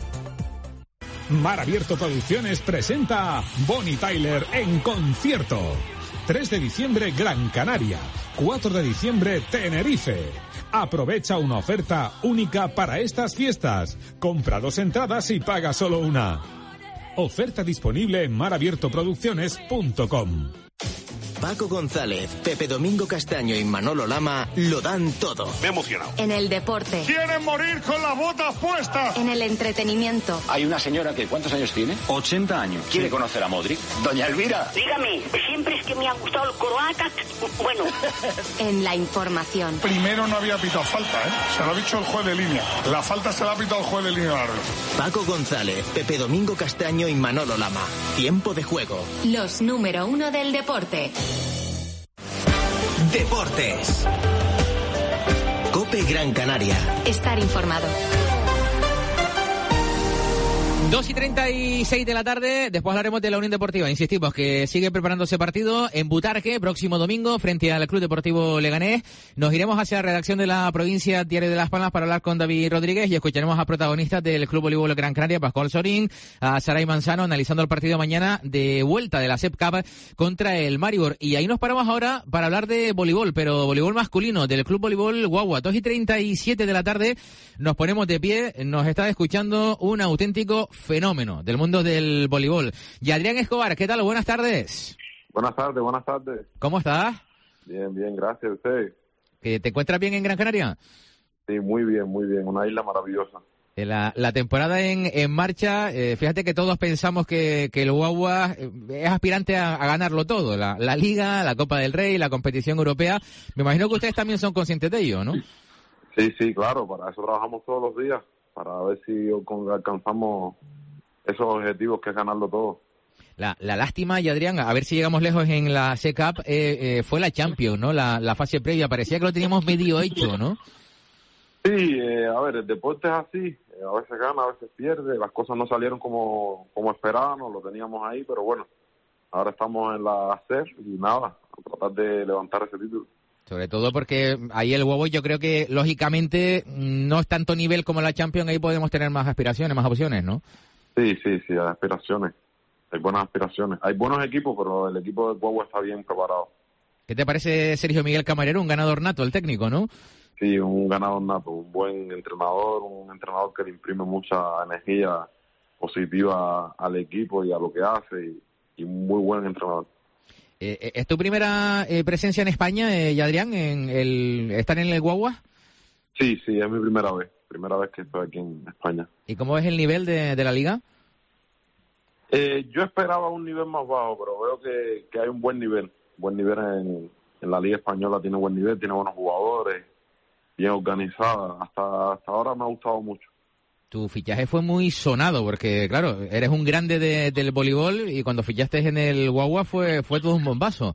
Mar Abierto Producciones presenta Bonnie Tyler en concierto. tres de diciembre Gran Canaria, cuatro de diciembre Tenerife. Aprovecha una oferta única para estas fiestas. Compra dos entradas y paga solo una. Oferta disponible en mar abierto producciones punto com. Paco González, Pepe Domingo Castaño y Manolo Lama lo dan todo. Me he emocionado. En el deporte. ¡Quieren morir con las botas puestas! En el entretenimiento. Hay una señora que, ¿cuántos años tiene? ochenta años. ¿Quiere sí. conocer a Modric? Doña Elvira. Dígame, siempre es que me ha gustado el croata. Bueno. En la información. Primero no había pitado falta, ¿eh? Se lo ha dicho el juez de línea. La falta se la ha pitado el juez de línea. Paco González, Pepe Domingo Castaño y Manolo Lama. Tiempo de juego. Los número uno del deporte. Deportes. COPE Gran Canaria. Estar informado. dos y treinta y seis de la tarde, después hablaremos de la Unión Deportiva. Insistimos que sigue preparándose partido en Butarque, próximo domingo, frente al Club Deportivo Leganés. Nos iremos hacia la redacción de la provincia Diario de Las Palmas para hablar con David Rodríguez y escucharemos a protagonistas del Club Voleibol Gran Canaria, Pascual Sorín, a Saray Manzano, analizando el partido mañana de vuelta de la S E P Cup contra el Maribor. Y ahí nos paramos ahora para hablar de voleibol, pero voleibol masculino, del Club Voleibol Guagua. dos y treinta y siete de la tarde, nos ponemos de pie, nos está escuchando un auténtico fenómeno del mundo del voleibol. Y Adrián Escobar, ¿qué tal? Buenas tardes. Buenas tardes, buenas tardes. ¿Cómo estás? Bien, bien, gracias a usted. ¿Te encuentras bien en Gran Canaria? Sí, muy bien, muy bien. Una isla maravillosa. La, la temporada en, en marcha, eh, fíjate que todos pensamos que, que el Guagua es aspirante a, a ganarlo todo. La, la Liga, la Copa del Rey, la competición europea. Me imagino que ustedes también son conscientes de ello, ¿no? Sí, sí, claro. Para eso trabajamos todos los días. Para ver si alcanzamos esos objetivos que es ganarlo todo. La, la lástima, y Adrián, a ver si llegamos lejos en la S E C Cup, eh, eh, fue la Champions, ¿no? La, la fase previa, parecía que lo teníamos medio hecho, ¿no? Sí, eh, a ver, el deporte es así, eh, a veces gana, a veces pierde, las cosas no salieron como, como esperábamos, lo teníamos ahí, pero bueno, ahora estamos en la C E F y nada, a tratar de levantar ese título. Sobre todo porque ahí el Huevo, yo creo que lógicamente no es tanto nivel como la Champions, ahí podemos tener más aspiraciones, más opciones, ¿no? Sí, sí, sí, hay aspiraciones, hay buenas aspiraciones. Hay buenos equipos, pero el equipo del Guagua está bien preparado. ¿Qué te parece Sergio Miguel Camarero, un ganador nato, el técnico, no? Sí, un ganador nato, un buen entrenador, un entrenador que le imprime mucha energía positiva al equipo y a lo que hace, y, y un muy buen entrenador. Eh, ¿Es tu primera eh, presencia en España, eh, y Adrián, en el, estar en el Guagua? Sí, sí, es mi primera vez, primera vez que estoy aquí en España. ¿Y cómo es el nivel de, de la liga? Eh, yo esperaba un nivel más bajo, pero veo que, que hay un buen nivel, buen nivel en, en la liga española, tiene buen nivel, tiene buenos jugadores, bien organizada, hasta, hasta ahora me ha gustado mucho. Tu fichaje fue muy sonado porque, claro, eres un grande de, del voleibol y cuando fichaste en el Guagua fue, fue todo un bombazo.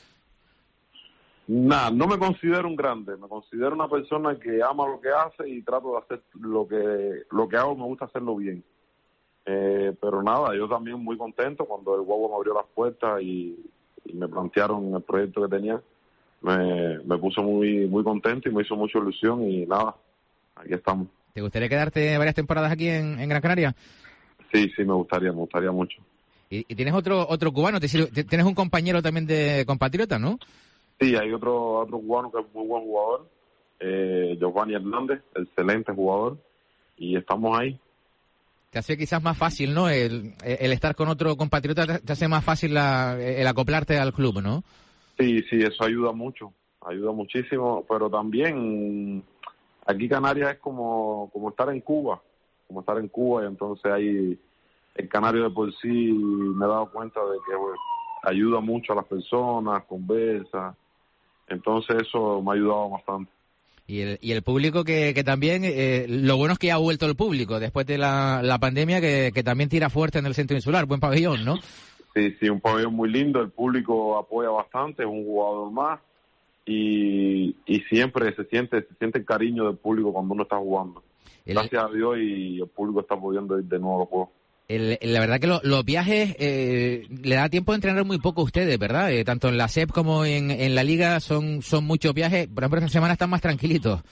Nah, no me considero un grande, me considero una persona que ama lo que hace y trato de hacer lo que lo que hago, me gusta hacerlo bien. Eh, pero nada, yo también muy contento cuando el Guagua me abrió las puertas y, y me plantearon el proyecto que tenía. Me, me puso muy muy contento y me hizo mucha ilusión y nada, aquí estamos. ¿Te gustaría quedarte varias temporadas aquí en, en Gran Canaria? Sí, sí, me gustaría, me gustaría mucho. ¿Y, y tienes otro otro cubano? ¿Te, ¿Tienes un compañero también de compatriota, no? Sí, hay otro otro cubano que es muy buen jugador, eh, Giovanni Hernández, excelente jugador, y estamos ahí. Te hace quizás más fácil, ¿no? El, el estar con otro compatriota te hace más fácil la, el acoplarte al club, ¿no? Sí, sí, eso ayuda mucho, ayuda muchísimo, pero también aquí Canarias es como, como estar en Cuba, como estar en Cuba, y entonces ahí el canario de por sí me he dado cuenta de que bueno, ayuda mucho a las personas, conversa, entonces eso me ha ayudado bastante. Y el, y el público que, que también, eh, lo bueno es que ha vuelto el público después de la, la pandemia, que, que también tira fuerte en el centro insular. Buen pabellón, ¿no? Sí, sí, un pabellón muy lindo, el público apoya bastante, es un jugador más y, y siempre se siente se siente el cariño del público cuando uno está jugando. El... Gracias a Dios y el público está pudiendo ir de nuevo a los juegos. El, la verdad que lo, los viajes eh, le da tiempo de entrenar muy poco a ustedes, ¿verdad? Eh, tanto en la S E P como en, en la Liga son, son muchos viajes. Por ejemplo, esta semana están más tranquilitos.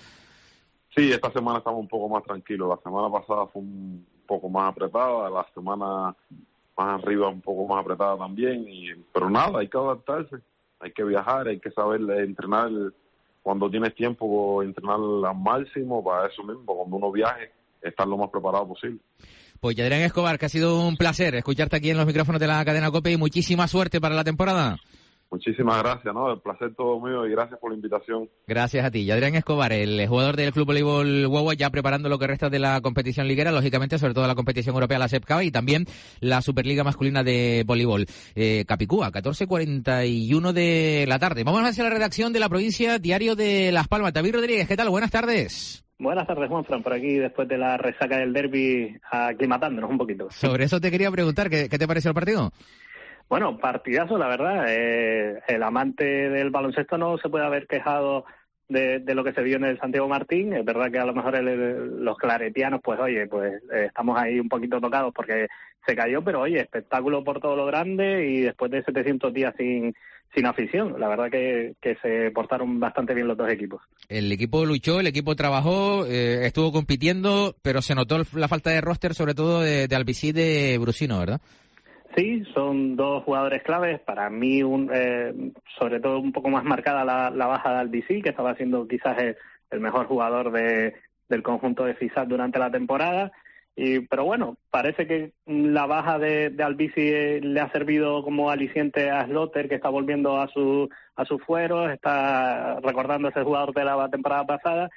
Sí, esta semana estamos un poco más tranquilos. La semana pasada fue un poco más apretada, la semana más arriba un poco más apretada también. Y, pero nada, hay que adaptarse, hay que viajar, hay que saber entrenar cuando tienes tiempo, entrenar al máximo para eso mismo, cuando uno viaje, estar lo más preparado posible. Pues Adrián Escobar, que ha sido un placer escucharte aquí en los micrófonos de la cadena COPE y muchísima suerte para la temporada. Muchísimas gracias, ¿no? El placer todo mío y gracias por la invitación. Gracias a ti. Y Adrián Escobar, el jugador del Club Voleibol Guagua, ya preparando lo que resta de la competición liguera, lógicamente, sobre todo la competición europea, la S E P C A B y también la Superliga masculina de voleibol. Eh, Capicúa, catorce cuarenta y uno de la tarde. Vamos hacia la redacción de la provincia, Diario de Las Palmas. David Rodríguez, ¿qué tal? Buenas tardes. Buenas tardes, Juanfran, por aquí después de la resaca del derbi, aclimatándonos un poquito. Sobre eso te quería preguntar, ¿qué, qué te pareció el partido? Bueno, partidazo, la verdad. Eh, el amante del baloncesto no se puede haber quejado de, de lo que se vio en el Santiago Martín. Es verdad que a lo mejor el, el, los claretianos, pues oye, pues eh, estamos ahí un poquito tocados porque se cayó, pero oye, espectáculo por todo lo grande y después de setecientos días sin sin afición. La verdad que, que se portaron bastante bien los dos equipos. El equipo luchó, el equipo trabajó, eh, estuvo compitiendo, pero se notó la falta de roster, sobre todo de, de Albicí y de Brusino, ¿verdad? Sí, son dos jugadores claves. Para mí, un, eh, sobre todo un poco más marcada la, la baja de Albicí, que estaba siendo quizás el, el mejor jugador de, del conjunto de FISAC durante la temporada. Y, pero bueno, parece que la baja de, de Albicí le ha servido como aliciente a Slotter, que está volviendo a su a sus fueros, está recordando a ese jugador de la temporada pasada.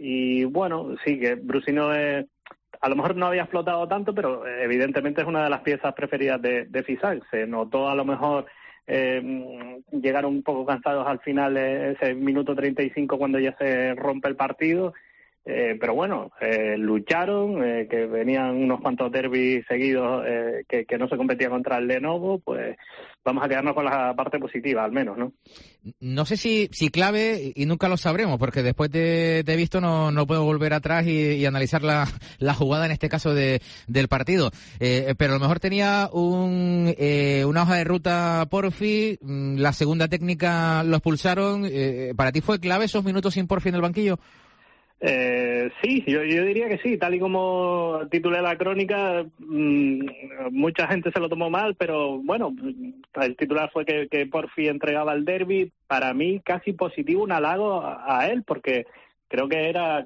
Y bueno, sí, que Brusino es, a lo mejor no había explotado tanto, pero evidentemente es una de las piezas preferidas de, de FISAC. Se notó a lo mejor eh, llegaron un poco cansados al final, eh, ese minuto treinta y cinco cuando ya se rompe el partido. Eh, pero bueno, eh, lucharon, eh, que venían unos cuantos derbis seguidos eh, que, que no se competía contra el Lenovo, pues vamos a quedarnos con la parte positiva, al menos, ¿no? No sé si, si clave, y nunca lo sabremos, porque después de, de visto no, no puedo volver atrás y, y analizar la, la jugada, en este caso, de, del partido. Eh, pero a lo mejor tenía un, eh, una hoja de ruta Porfi, la segunda técnica lo expulsaron. Eh, ¿Para ti fue clave esos minutos sin Porfi en el banquillo? Eh, sí, yo, yo diría que sí, tal y como titulé la crónica, mmm, mucha gente se lo tomó mal, pero bueno, el titular fue que, que Porfi entregaba el derbi. Para mí casi positivo, un halago a, a él, porque creo que era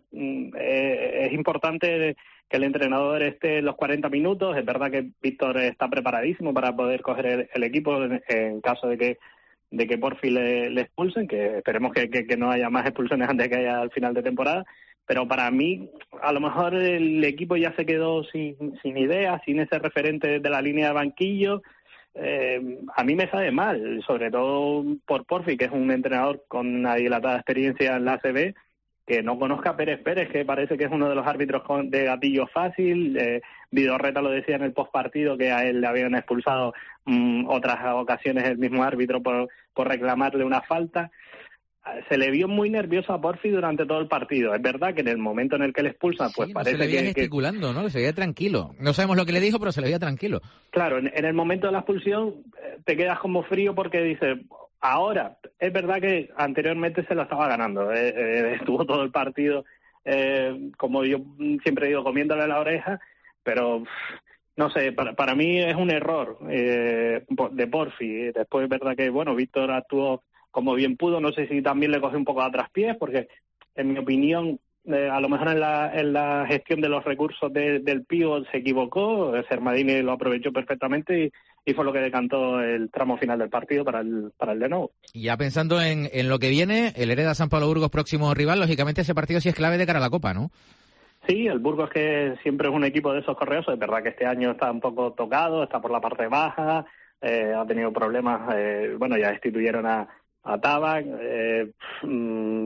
eh, es importante que el entrenador esté los cuarenta minutos. Es verdad que Víctor está preparadísimo para poder coger el, el equipo en, en caso de que de que Porfi le, le expulsen, que esperemos que, que, que no haya más expulsiones antes de que haya al final de temporada, pero para mí a lo mejor el equipo ya se quedó sin, sin ideas, sin ese referente de la línea de banquillo. Eh, a mí me sabe mal, sobre todo por Porfi, que es un entrenador con una dilatada experiencia en la A C B, que no conozca a Pérez Pérez, que parece que es uno de los árbitros con, de gatillo fácil. eh, Vidorreta lo decía en el postpartido, que a él le habían expulsado mmm, otras ocasiones el mismo árbitro por, por reclamarle una falta. Se le vio muy nervioso a Porfi durante todo el partido. Es verdad que en el momento en el que le expulsan, pues sí, parece no se le veía que... gesticulando, que... ¿no? Se veía tranquilo. No sabemos lo que le dijo, pero se le veía tranquilo. Claro, en, en el momento de la expulsión te quedas como frío porque dices... Ahora, es verdad que anteriormente se lo estaba ganando, eh, eh, estuvo todo el partido, eh, como yo siempre digo, comiéndole la oreja, pero no sé, para, para mí es un error eh, de Porfi. Después es verdad que, bueno, Víctor actuó como bien pudo, no sé si también le cogió un poco a traspiés, porque en mi opinión, eh, a lo mejor en la, en la gestión de los recursos de, del pívot se equivocó, Sermadini lo aprovechó perfectamente y y fue lo que decantó el tramo final del partido para el para el Lenovo. Ya pensando en, en lo que viene, el Hereda San Pablo Burgos, próximo rival, lógicamente ese partido sí es clave de cara a la Copa, ¿no? Sí, el Burgos, que siempre es un equipo de esos correosos, es verdad que este año está un poco tocado, está por la parte baja, eh, ha tenido problemas, eh, bueno, ya destituyeron a, a Tabac, eh, mmm,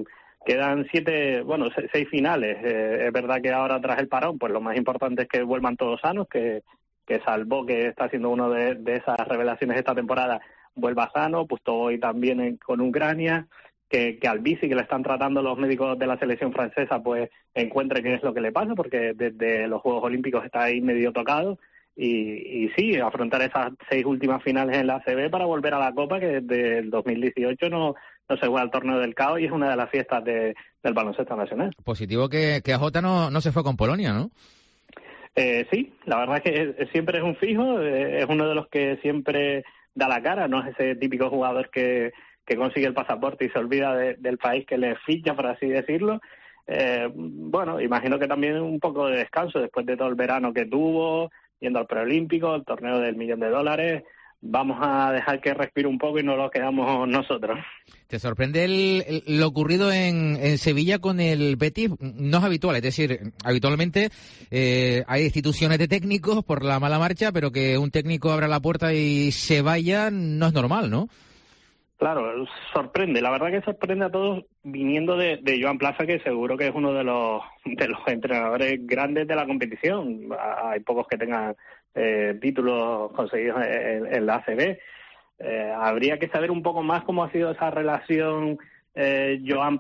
quedan siete, bueno, seis finales. Eh, es verdad que ahora tras el parón, pues lo más importante es que vuelvan todos sanos, que, que Salvo, que está siendo uno de, de esas revelaciones esta temporada, vuelva sano, pues todo hoy también en, con Ucrania, que, que al bici que le están tratando los médicos de la selección francesa, pues encuentre qué es lo que le pasa, porque desde los Juegos Olímpicos está ahí medio tocado. Y, y sí, afrontar esas seis últimas finales en la A C B para volver a la Copa, que desde el dos mil dieciocho no, no se juega el torneo del C A O y es una de las fiestas de, del baloncesto nacional. Positivo que, que A J no, no se fue con Polonia, ¿no? Eh, sí, la verdad es que es, siempre es un fijo, eh, es uno de los que siempre da la cara, no es ese típico jugador que, que consigue el pasaporte y se olvida de, del país que le ficha, por así decirlo. Eh, bueno, imagino que también un poco de descanso después de todo el verano que tuvo, yendo al preolímpico, el torneo del millón de dólares. Vamos a dejar que respire un poco y no lo quedamos nosotros. ¿Te sorprende el, el, lo ocurrido en, en Sevilla con el Betis? No es habitual, es decir, habitualmente eh, hay instituciones de técnicos por la mala marcha, pero que un técnico abra la puerta y se vaya no es normal, ¿no? Claro, sorprende, la verdad que sorprende a todos viniendo de, de Joan Plaza, que seguro que es uno de los de los entrenadores grandes de la competición. Hay pocos que tengan eh, títulos conseguidos en, en la A C B. Eh, habría que saber un poco más cómo ha sido esa relación eh, Joan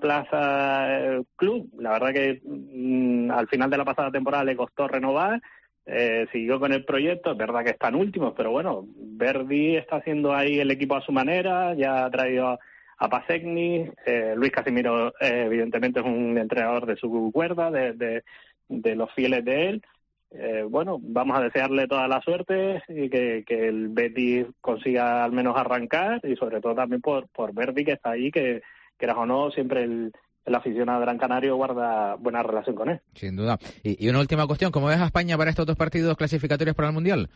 Plaza-Club. La verdad que mm, al final de la pasada temporada le costó renovar. Eh, siguió con el proyecto, es verdad que están últimos, pero bueno, Verdi está haciendo ahí el equipo a su manera, ya ha traído a, a Pasecni, eh, Luis Casimiro eh, evidentemente es un entrenador de su cuerda, de, de, de los fieles de él. Eh, bueno, vamos a desearle toda la suerte y que, que el Betis consiga al menos arrancar, y sobre todo también por, por Verdi, que está ahí, que quieras o no, siempre el el aficionado Gran Canario guarda buena relación con él. Sin duda. Y, y una última cuestión, ¿cómo ves a España para estos dos partidos clasificatorios para el Mundial?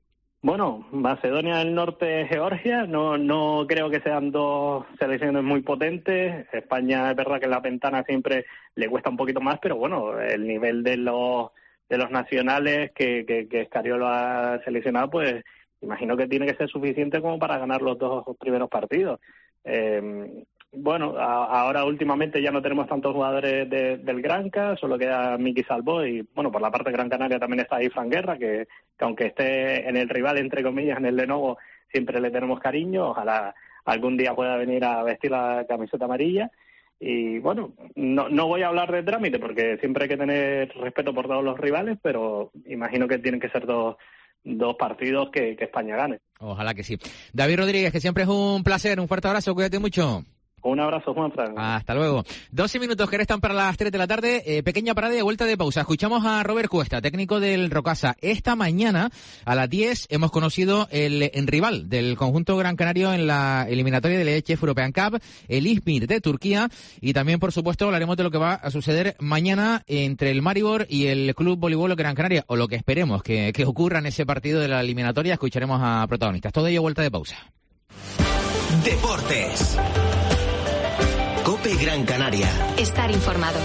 Bueno, Macedonia del Norte, Georgia, no no creo que sean dos selecciones muy potentes. España es verdad que en la ventana siempre le cuesta un poquito más, pero bueno, el nivel de los de los nacionales que, que, que Scariolo ha seleccionado, pues imagino que tiene que ser suficiente como para ganar los dos primeros partidos. Eh, Bueno, a, ahora últimamente ya no tenemos tantos jugadores de, del Granca, solo queda Miki Salvo y, bueno, por la parte de Gran Canaria también está ahí Fran Guerra, que, que aunque esté en el rival, entre comillas, en el Lenovo, siempre le tenemos cariño. Ojalá algún día pueda venir a vestir la camiseta amarilla. Y, bueno, no, no voy a hablar de trámite porque siempre hay que tener respeto por todos los rivales, pero imagino que tienen que ser dos dos partidos que, que España gane. Ojalá que sí. David Rodríguez, que siempre es un placer, un fuerte abrazo, cuídate mucho. Un abrazo, Juanfran. Hasta luego. doce minutos que restan para las tres de la tarde. Eh, pequeña parada de vuelta de pausa. Escuchamos a Robert Cuesta, técnico del Rocasa. Esta mañana, a las diez, hemos conocido el, el rival del conjunto gran canario en la eliminatoria de la E H F European Cup, el İzmir de Turquía. Y también, por supuesto, hablaremos de lo que va a suceder mañana entre el Maribor y el Club Voleibol Gran Canaria, o lo que esperemos que, que ocurra en ese partido de la eliminatoria. Escucharemos a protagonistas. Todo ello vuelta de pausa. Deportes. COPE Gran Canaria. Estar informado.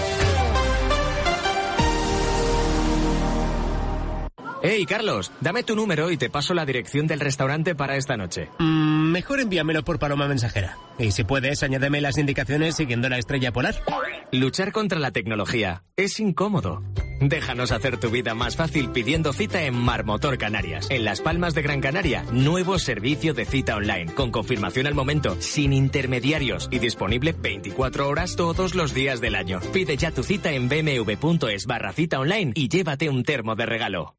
Hey, Carlos, dame tu número y te paso la dirección del restaurante para esta noche. Mm, mejor envíamelo por paloma mensajera. Y si puedes, añádeme las indicaciones siguiendo la estrella polar. Luchar contra la tecnología es incómodo. Déjanos hacer tu vida más fácil pidiendo cita en Marmotor Canarias. En Las Palmas de Gran Canaria, nuevo servicio de cita online, con confirmación al momento, sin intermediarios y disponible veinticuatro horas todos los días del año. Pide ya tu cita en bmw.es barra cita online y llévate un termo de regalo.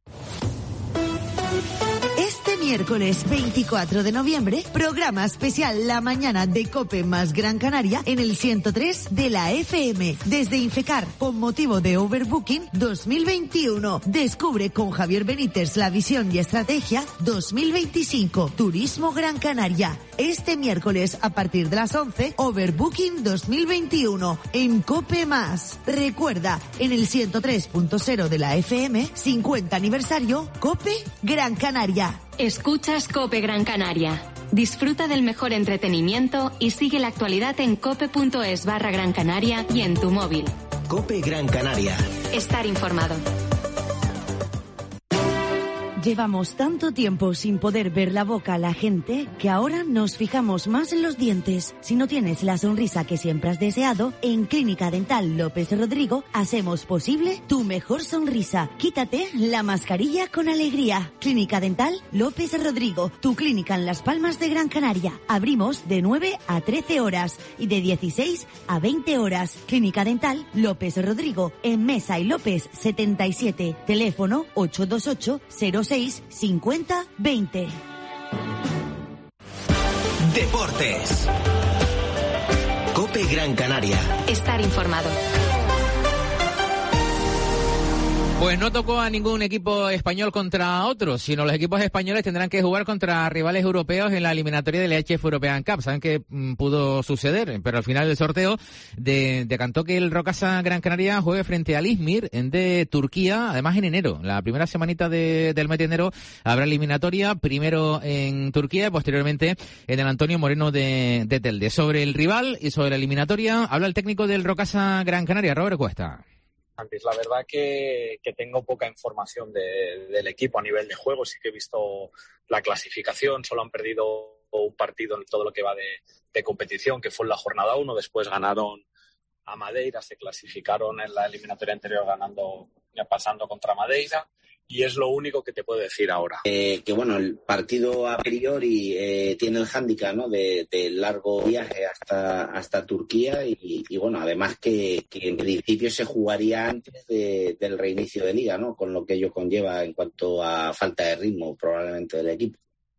Miércoles veinticuatro de noviembre, programa especial La Mañana de COPE más Gran Canaria en el ciento tres de la F M. Desde Infecar, con motivo de Overbooking dos mil veintiuno. Descubre con Javier Benítez la visión y estrategia dos mil veinticinco. Turismo Gran Canaria. Este miércoles a partir de las once, Overbooking dos mil veintiuno en COPE más. Recuerda, en el ciento tres punto cero de la F M, cincuenta aniversario COPE Gran Canaria. Escuchas COPE Gran Canaria. Disfruta del mejor entretenimiento y sigue la actualidad en cope.es barra Gran Canaria y en tu móvil. COPE Gran Canaria. Estar informado. Llevamos tanto tiempo sin poder ver la boca a la gente que ahora nos fijamos más en los dientes. Si no tienes la sonrisa que siempre has deseado, en Clínica Dental López Rodrigo hacemos posible tu mejor sonrisa. Quítate la mascarilla con alegría. Clínica Dental López Rodrigo, tu clínica en Las Palmas de Gran Canaria. Abrimos de nueve a trece horas y de dieciséis a veinte horas. Clínica Dental López Rodrigo, en Mesa y López setenta y siete. Teléfono ocho dos ocho cero seis cincuenta veinte. Deportes. COPE Gran Canaria. Estar informado. Pues no tocó a ningún equipo español contra otro, sino los equipos españoles tendrán que jugar contra rivales europeos en la eliminatoria del H F European Cup. Saben que mm, pudo suceder, pero al final del sorteo de, decantó que el Rocasa Gran Canaria juegue frente al İzmir de Turquía, además en enero. La primera semanita de, del mes de enero habrá eliminatoria, primero en Turquía y posteriormente en el Antonio Moreno de, de Telde. Sobre el rival y sobre la eliminatoria habla el técnico del Rocasa Gran Canaria, Robert Cuesta. La verdad que, que tengo poca información de, del equipo a nivel de juego. Sí que he visto la clasificación, solo han perdido un partido en todo lo que va de, de competición, que fue en la jornada uno. Después ganaron a Madeira, se clasificaron en la eliminatoria anterior ganando, pasando contra Madeira. Y es lo único que te puedo decir ahora. Eh, que bueno, el partido a priori eh, tiene el hándicap, ¿no?, de, de largo viaje hasta hasta Turquía y, y bueno, además que, que en principio se jugaría antes de, del reinicio de liga, ¿no?, con lo que ello conlleva en cuanto a falta de ritmo probablemente del equipo.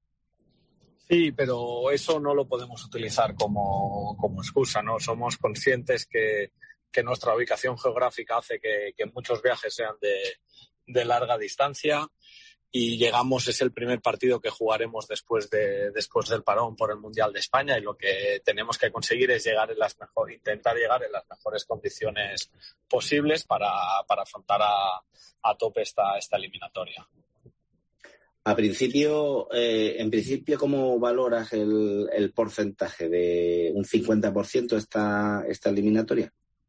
Sí, pero eso no lo podemos utilizar como, como excusa, ¿no? Somos conscientes que, que nuestra ubicación geográfica hace que, que muchos viajes sean de de larga distancia y llegamos, es el primer partido que jugaremos después de después del parón por el Mundial de España y lo que tenemos que conseguir es llegar en las mejor, intentar llegar en las mejores condiciones posibles para, para afrontar a, a tope esta, esta eliminatoria. A principio, eh, en principio, ¿cómo valoras el, el porcentaje de un cincuenta por ciento esta, esta eliminatoria?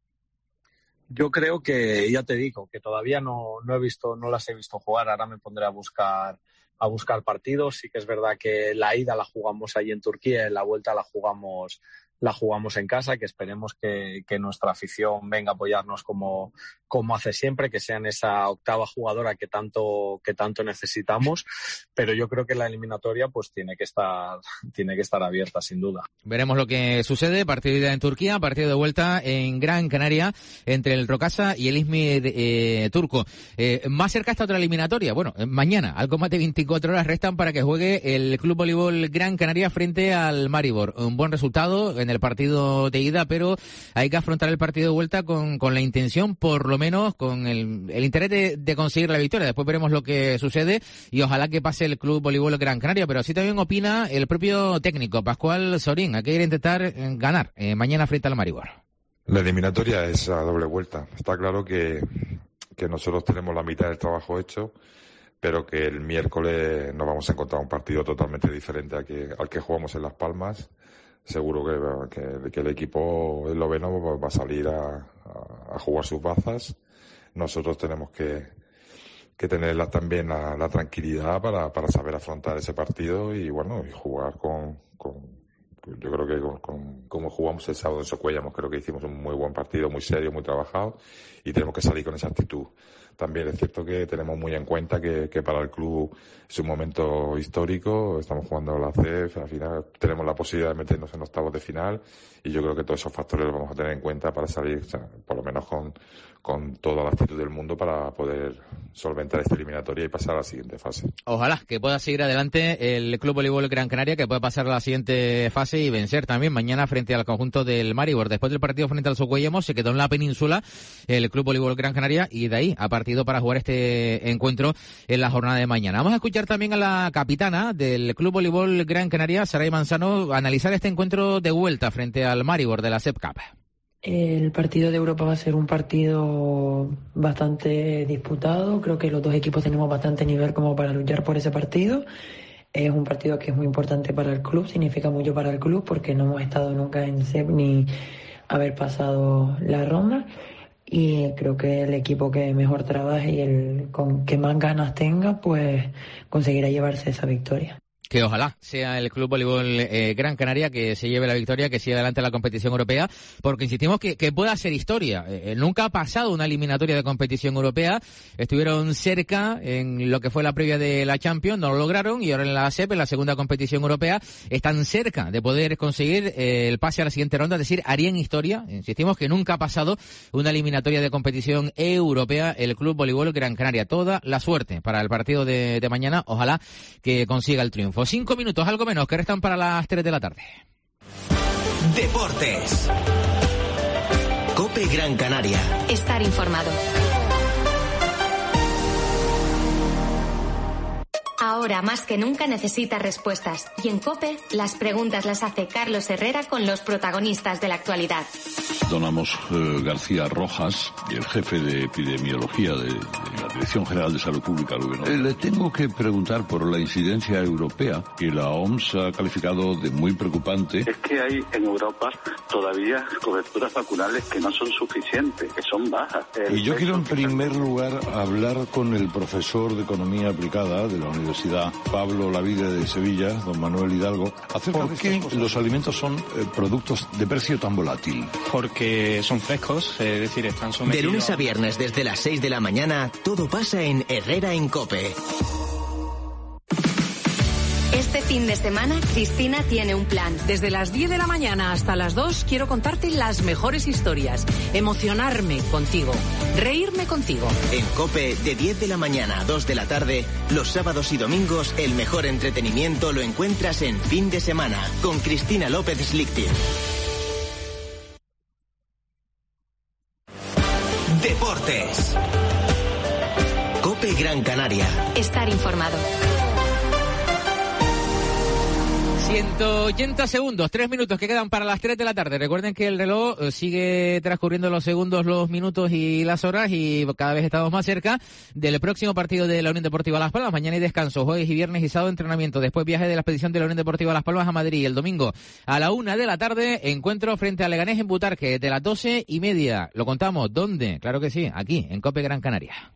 Yo creo que, ya te digo, que todavía no, no he visto, no las he visto jugar. Ahora me pondré a buscar, a buscar partidos. Sí que es verdad que la ida la jugamos ahí en Turquía y la vuelta la jugamos, la jugamos en casa, que esperemos que, que nuestra afición venga a apoyarnos como, como hace siempre, que sean esa octava jugadora que tanto, que tanto necesitamos. Pero yo creo que la eliminatoria pues tiene que estar, tiene que estar abierta sin duda. Veremos lo que sucede. Partido de ida en Turquía, partido de vuelta en Gran Canaria entre el Rocasa y el İzmir eh, turco. Eh, más cerca está otra eliminatoria. Bueno, mañana, algo más de veinticuatro horas restan para que juegue el Club Voleibol Gran Canaria frente al Maribor. Un buen resultado en el partido de ida, pero hay que afrontar el partido de vuelta con, con la intención, por lo menos, con el, el interés de, de conseguir la victoria. Después veremos lo que sucede y ojalá que pase el Club Voleibol Gran Canaria, pero así también opina el propio técnico, Pascual Sorín. Hay que ir a intentar ganar eh, mañana frente al Maribor. La eliminatoria es a doble vuelta. Está claro que, que nosotros tenemos la mitad del trabajo hecho, pero que el miércoles nos vamos a encontrar un partido totalmente diferente al que, al que jugamos en Las Palmas. Seguro que, que, que el equipo esloveno va a salir a, a, a jugar sus bazas. Nosotros tenemos que, que tener la, también la, la tranquilidad para, para saber afrontar ese partido y bueno, y jugar con, con yo creo que con, con como jugamos el sábado en Socuellamos, creo que hicimos un muy buen partido, muy serio, muy trabajado y tenemos que salir con esa actitud. También es cierto que tenemos muy en cuenta que, que para el club es un momento histórico, estamos jugando la C E F, al final tenemos la posibilidad de meternos en octavos de final y yo creo que todos esos factores los vamos a tener en cuenta para salir, o sea, por lo menos con, con toda la actitud del mundo para poder solventar esta eliminatoria y pasar a la siguiente fase. Ojalá que pueda seguir adelante el Club Voleibol Gran Canaria, que pueda pasar a la siguiente fase y vencer también mañana frente al conjunto del Maribor. Después del partido frente al Socuellamos se quedó en la península el Club Voleibol Gran Canaria y de ahí a partido para jugar este encuentro en la jornada de mañana. Vamos a escuchar también a la capitana del Club Voleibol Gran Canaria, Saray Manzano, analizar este encuentro de vuelta frente al Maribor de la S E P Cup. El partido de Europa va a ser un partido bastante disputado. Creo que los dos equipos tenemos bastante nivel como para luchar por ese partido. Es un partido que es muy importante para el club, significa mucho para el club porque no hemos estado nunca en S E P ni haber pasado la ronda. y creo que el equipo que mejor trabaje y el con que más ganas tenga, pues conseguirá llevarse esa victoria. Que ojalá sea el Club Voleibol eh, Gran Canaria que se lleve la victoria, que siga adelante la competición europea, porque insistimos que, que pueda ser historia. Eh, nunca ha pasado una eliminatoria de competición europea. Estuvieron cerca en lo que fue la previa de la Champions, no lo lograron, y ahora en la A S E P, en la segunda competición europea, están cerca de poder conseguir eh, el pase a la siguiente ronda, es decir, harían historia. Insistimos que nunca ha pasado una eliminatoria de competición europea el Club Voleibol Gran Canaria. Toda la suerte para el partido de, de mañana, ojalá que consiga el triunfo. Cinco minutos, algo menos, que restan para las tres de la tarde. Deportes. COPE Gran Canaria. Estar informado. Ahora más que nunca necesita respuestas. Y en COPE, las preguntas las hace Carlos Herrera con los protagonistas de la actualidad. Don Amos eh, García Rojas, el jefe de epidemiología de, de la Dirección General de Salud Pública. Eh, le tengo que preguntar por la incidencia europea, que la O M S ha calificado de muy preocupante. Es que hay en Europa todavía coberturas vacunales que no son suficientes, que son bajas. El y yo quiero en primer lugar hablar con el profesor de Economía Aplicada de la Universidad Pablo Lavide de Sevilla, don Manuel Hidalgo, acerca ¿por qué los alimentos son eh, productos de precio tan volátil? Porque son frescos, es decir, están sometidos... De lunes a viernes desde las seis de la mañana, todo pasa en Herrera en COPE. Este fin de semana, Cristina tiene un plan. Desde las diez de la mañana hasta las dos quiero contarte las mejores historias, emocionarme contigo, reírme contigo. En COPE, de diez de la mañana a dos de la tarde, los sábados y domingos, el mejor entretenimiento lo encuentras en Fin de Semana, con Cristina López Slichting. Deportes. COPE Gran Canaria. Estar informado. ciento ochenta segundos, tres minutos que quedan para las tres de la tarde. Recuerden que el reloj sigue transcurriendo los segundos, los minutos y las horas, y cada vez estamos más cerca del próximo partido de la Unión Deportiva Las Palmas. Mañana hay descanso, jueves y viernes y sábado entrenamiento. Después viaje de la expedición de la Unión Deportiva Las Palmas a Madrid. El domingo a la una de la tarde, encuentro frente a Leganés en Butarque, de las doce y media. Lo contamos, ¿dónde? Claro que sí, aquí, en COPE Gran Canaria.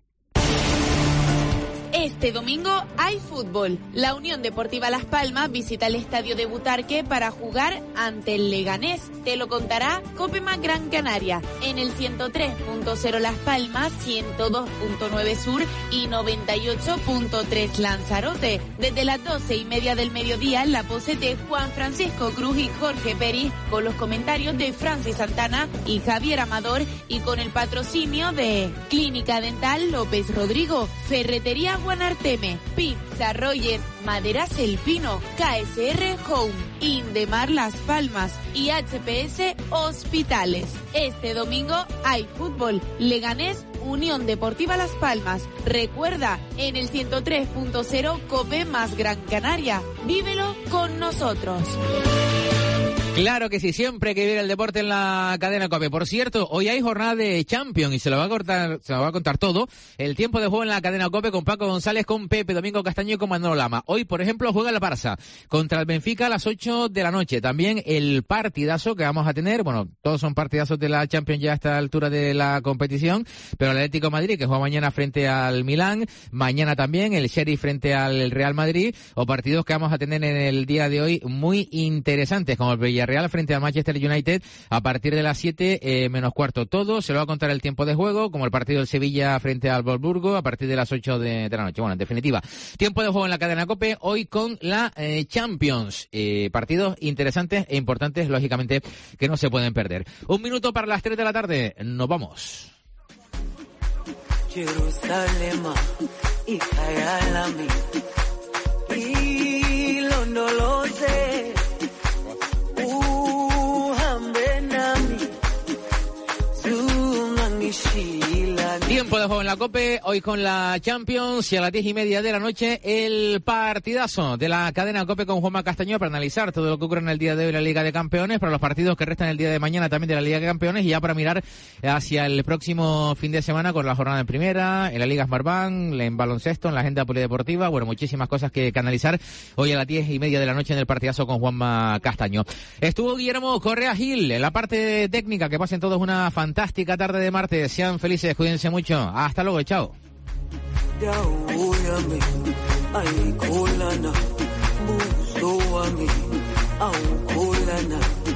Este domingo hay fútbol. La Unión Deportiva Las Palmas visita el estadio de Butarque para jugar ante el Leganés. Te lo contará COPE Más Gran Canaria en el ciento tres punto cero Las Palmas, ciento dos punto nueve Sur y noventa y ocho punto tres Lanzarote. Desde las doce y media del mediodía, la pose de Juan Francisco Cruz y Jorge Peris, con los comentarios de Francis Santana y Javier Amador, y con el patrocinio de Clínica Dental López Rodrigo, Ferretería Guanarteme, Pizza Roger, Maderas El Pino, K S R Home, Indemar Las Palmas y H P S Hospitales. Este domingo hay fútbol. Leganés, Unión Deportiva Las Palmas. Recuerda, en el ciento tres punto cero COPE Más Gran Canaria. Vívelo con nosotros. Claro que sí, siempre hay que vivir el deporte en la cadena COPE. Por cierto, hoy hay jornada de Champions y se lo va a contar, se lo va a contar todo. El tiempo de juego en la cadena COPE con Paco González, con Pepe Domingo Castaño y con Manolo Lama. Hoy, por ejemplo, juega el Barça contra el Benfica a las ocho de la noche. También el partidazo que vamos a tener, bueno, todos son partidazos de la Champions ya a esta altura de la competición, pero el Atlético de Madrid, que juega mañana frente al Milán, mañana también el Sheriff frente al Real Madrid, o partidos que vamos a tener en el día de hoy muy interesantes, como el Villarreal Real frente al Manchester United a partir de las siete eh, menos cuarto. Todo se lo va a contar el tiempo de juego, como el partido del Sevilla frente al Wolfsburgo a partir de las ocho de, de la noche. Bueno, en definitiva, tiempo de juego en la cadena COPE hoy con la eh, Champions. Eh, partidos interesantes e importantes, lógicamente, que no se pueden perder. Un minuto para las tres de la tarde. Nos vamos. Jerusalem, no lo sé. Tiempo de juego en la COPE, hoy con la Champions y a las diez y media de la noche el partidazo de la cadena COPE con Juanma Castañón para analizar todo lo que ocurre en el día de hoy en la Liga de Campeones, para los partidos que restan el día de mañana también de la Liga de Campeones y ya para mirar hacia el próximo fin de semana con la jornada en primera, en la Liga Smartbank, en baloncesto, en la agenda polideportiva, bueno, muchísimas cosas que, que analizar hoy a las diez y media de la noche en el partidazo con Juanma Castañón. Estuvo Guillermo Correa Gil en la parte técnica, que pasen todos una fantástica tarde de martes, sean felices, cuídense mucho, hasta luego, chao. Ay, kulana, busto a mí, au kulana.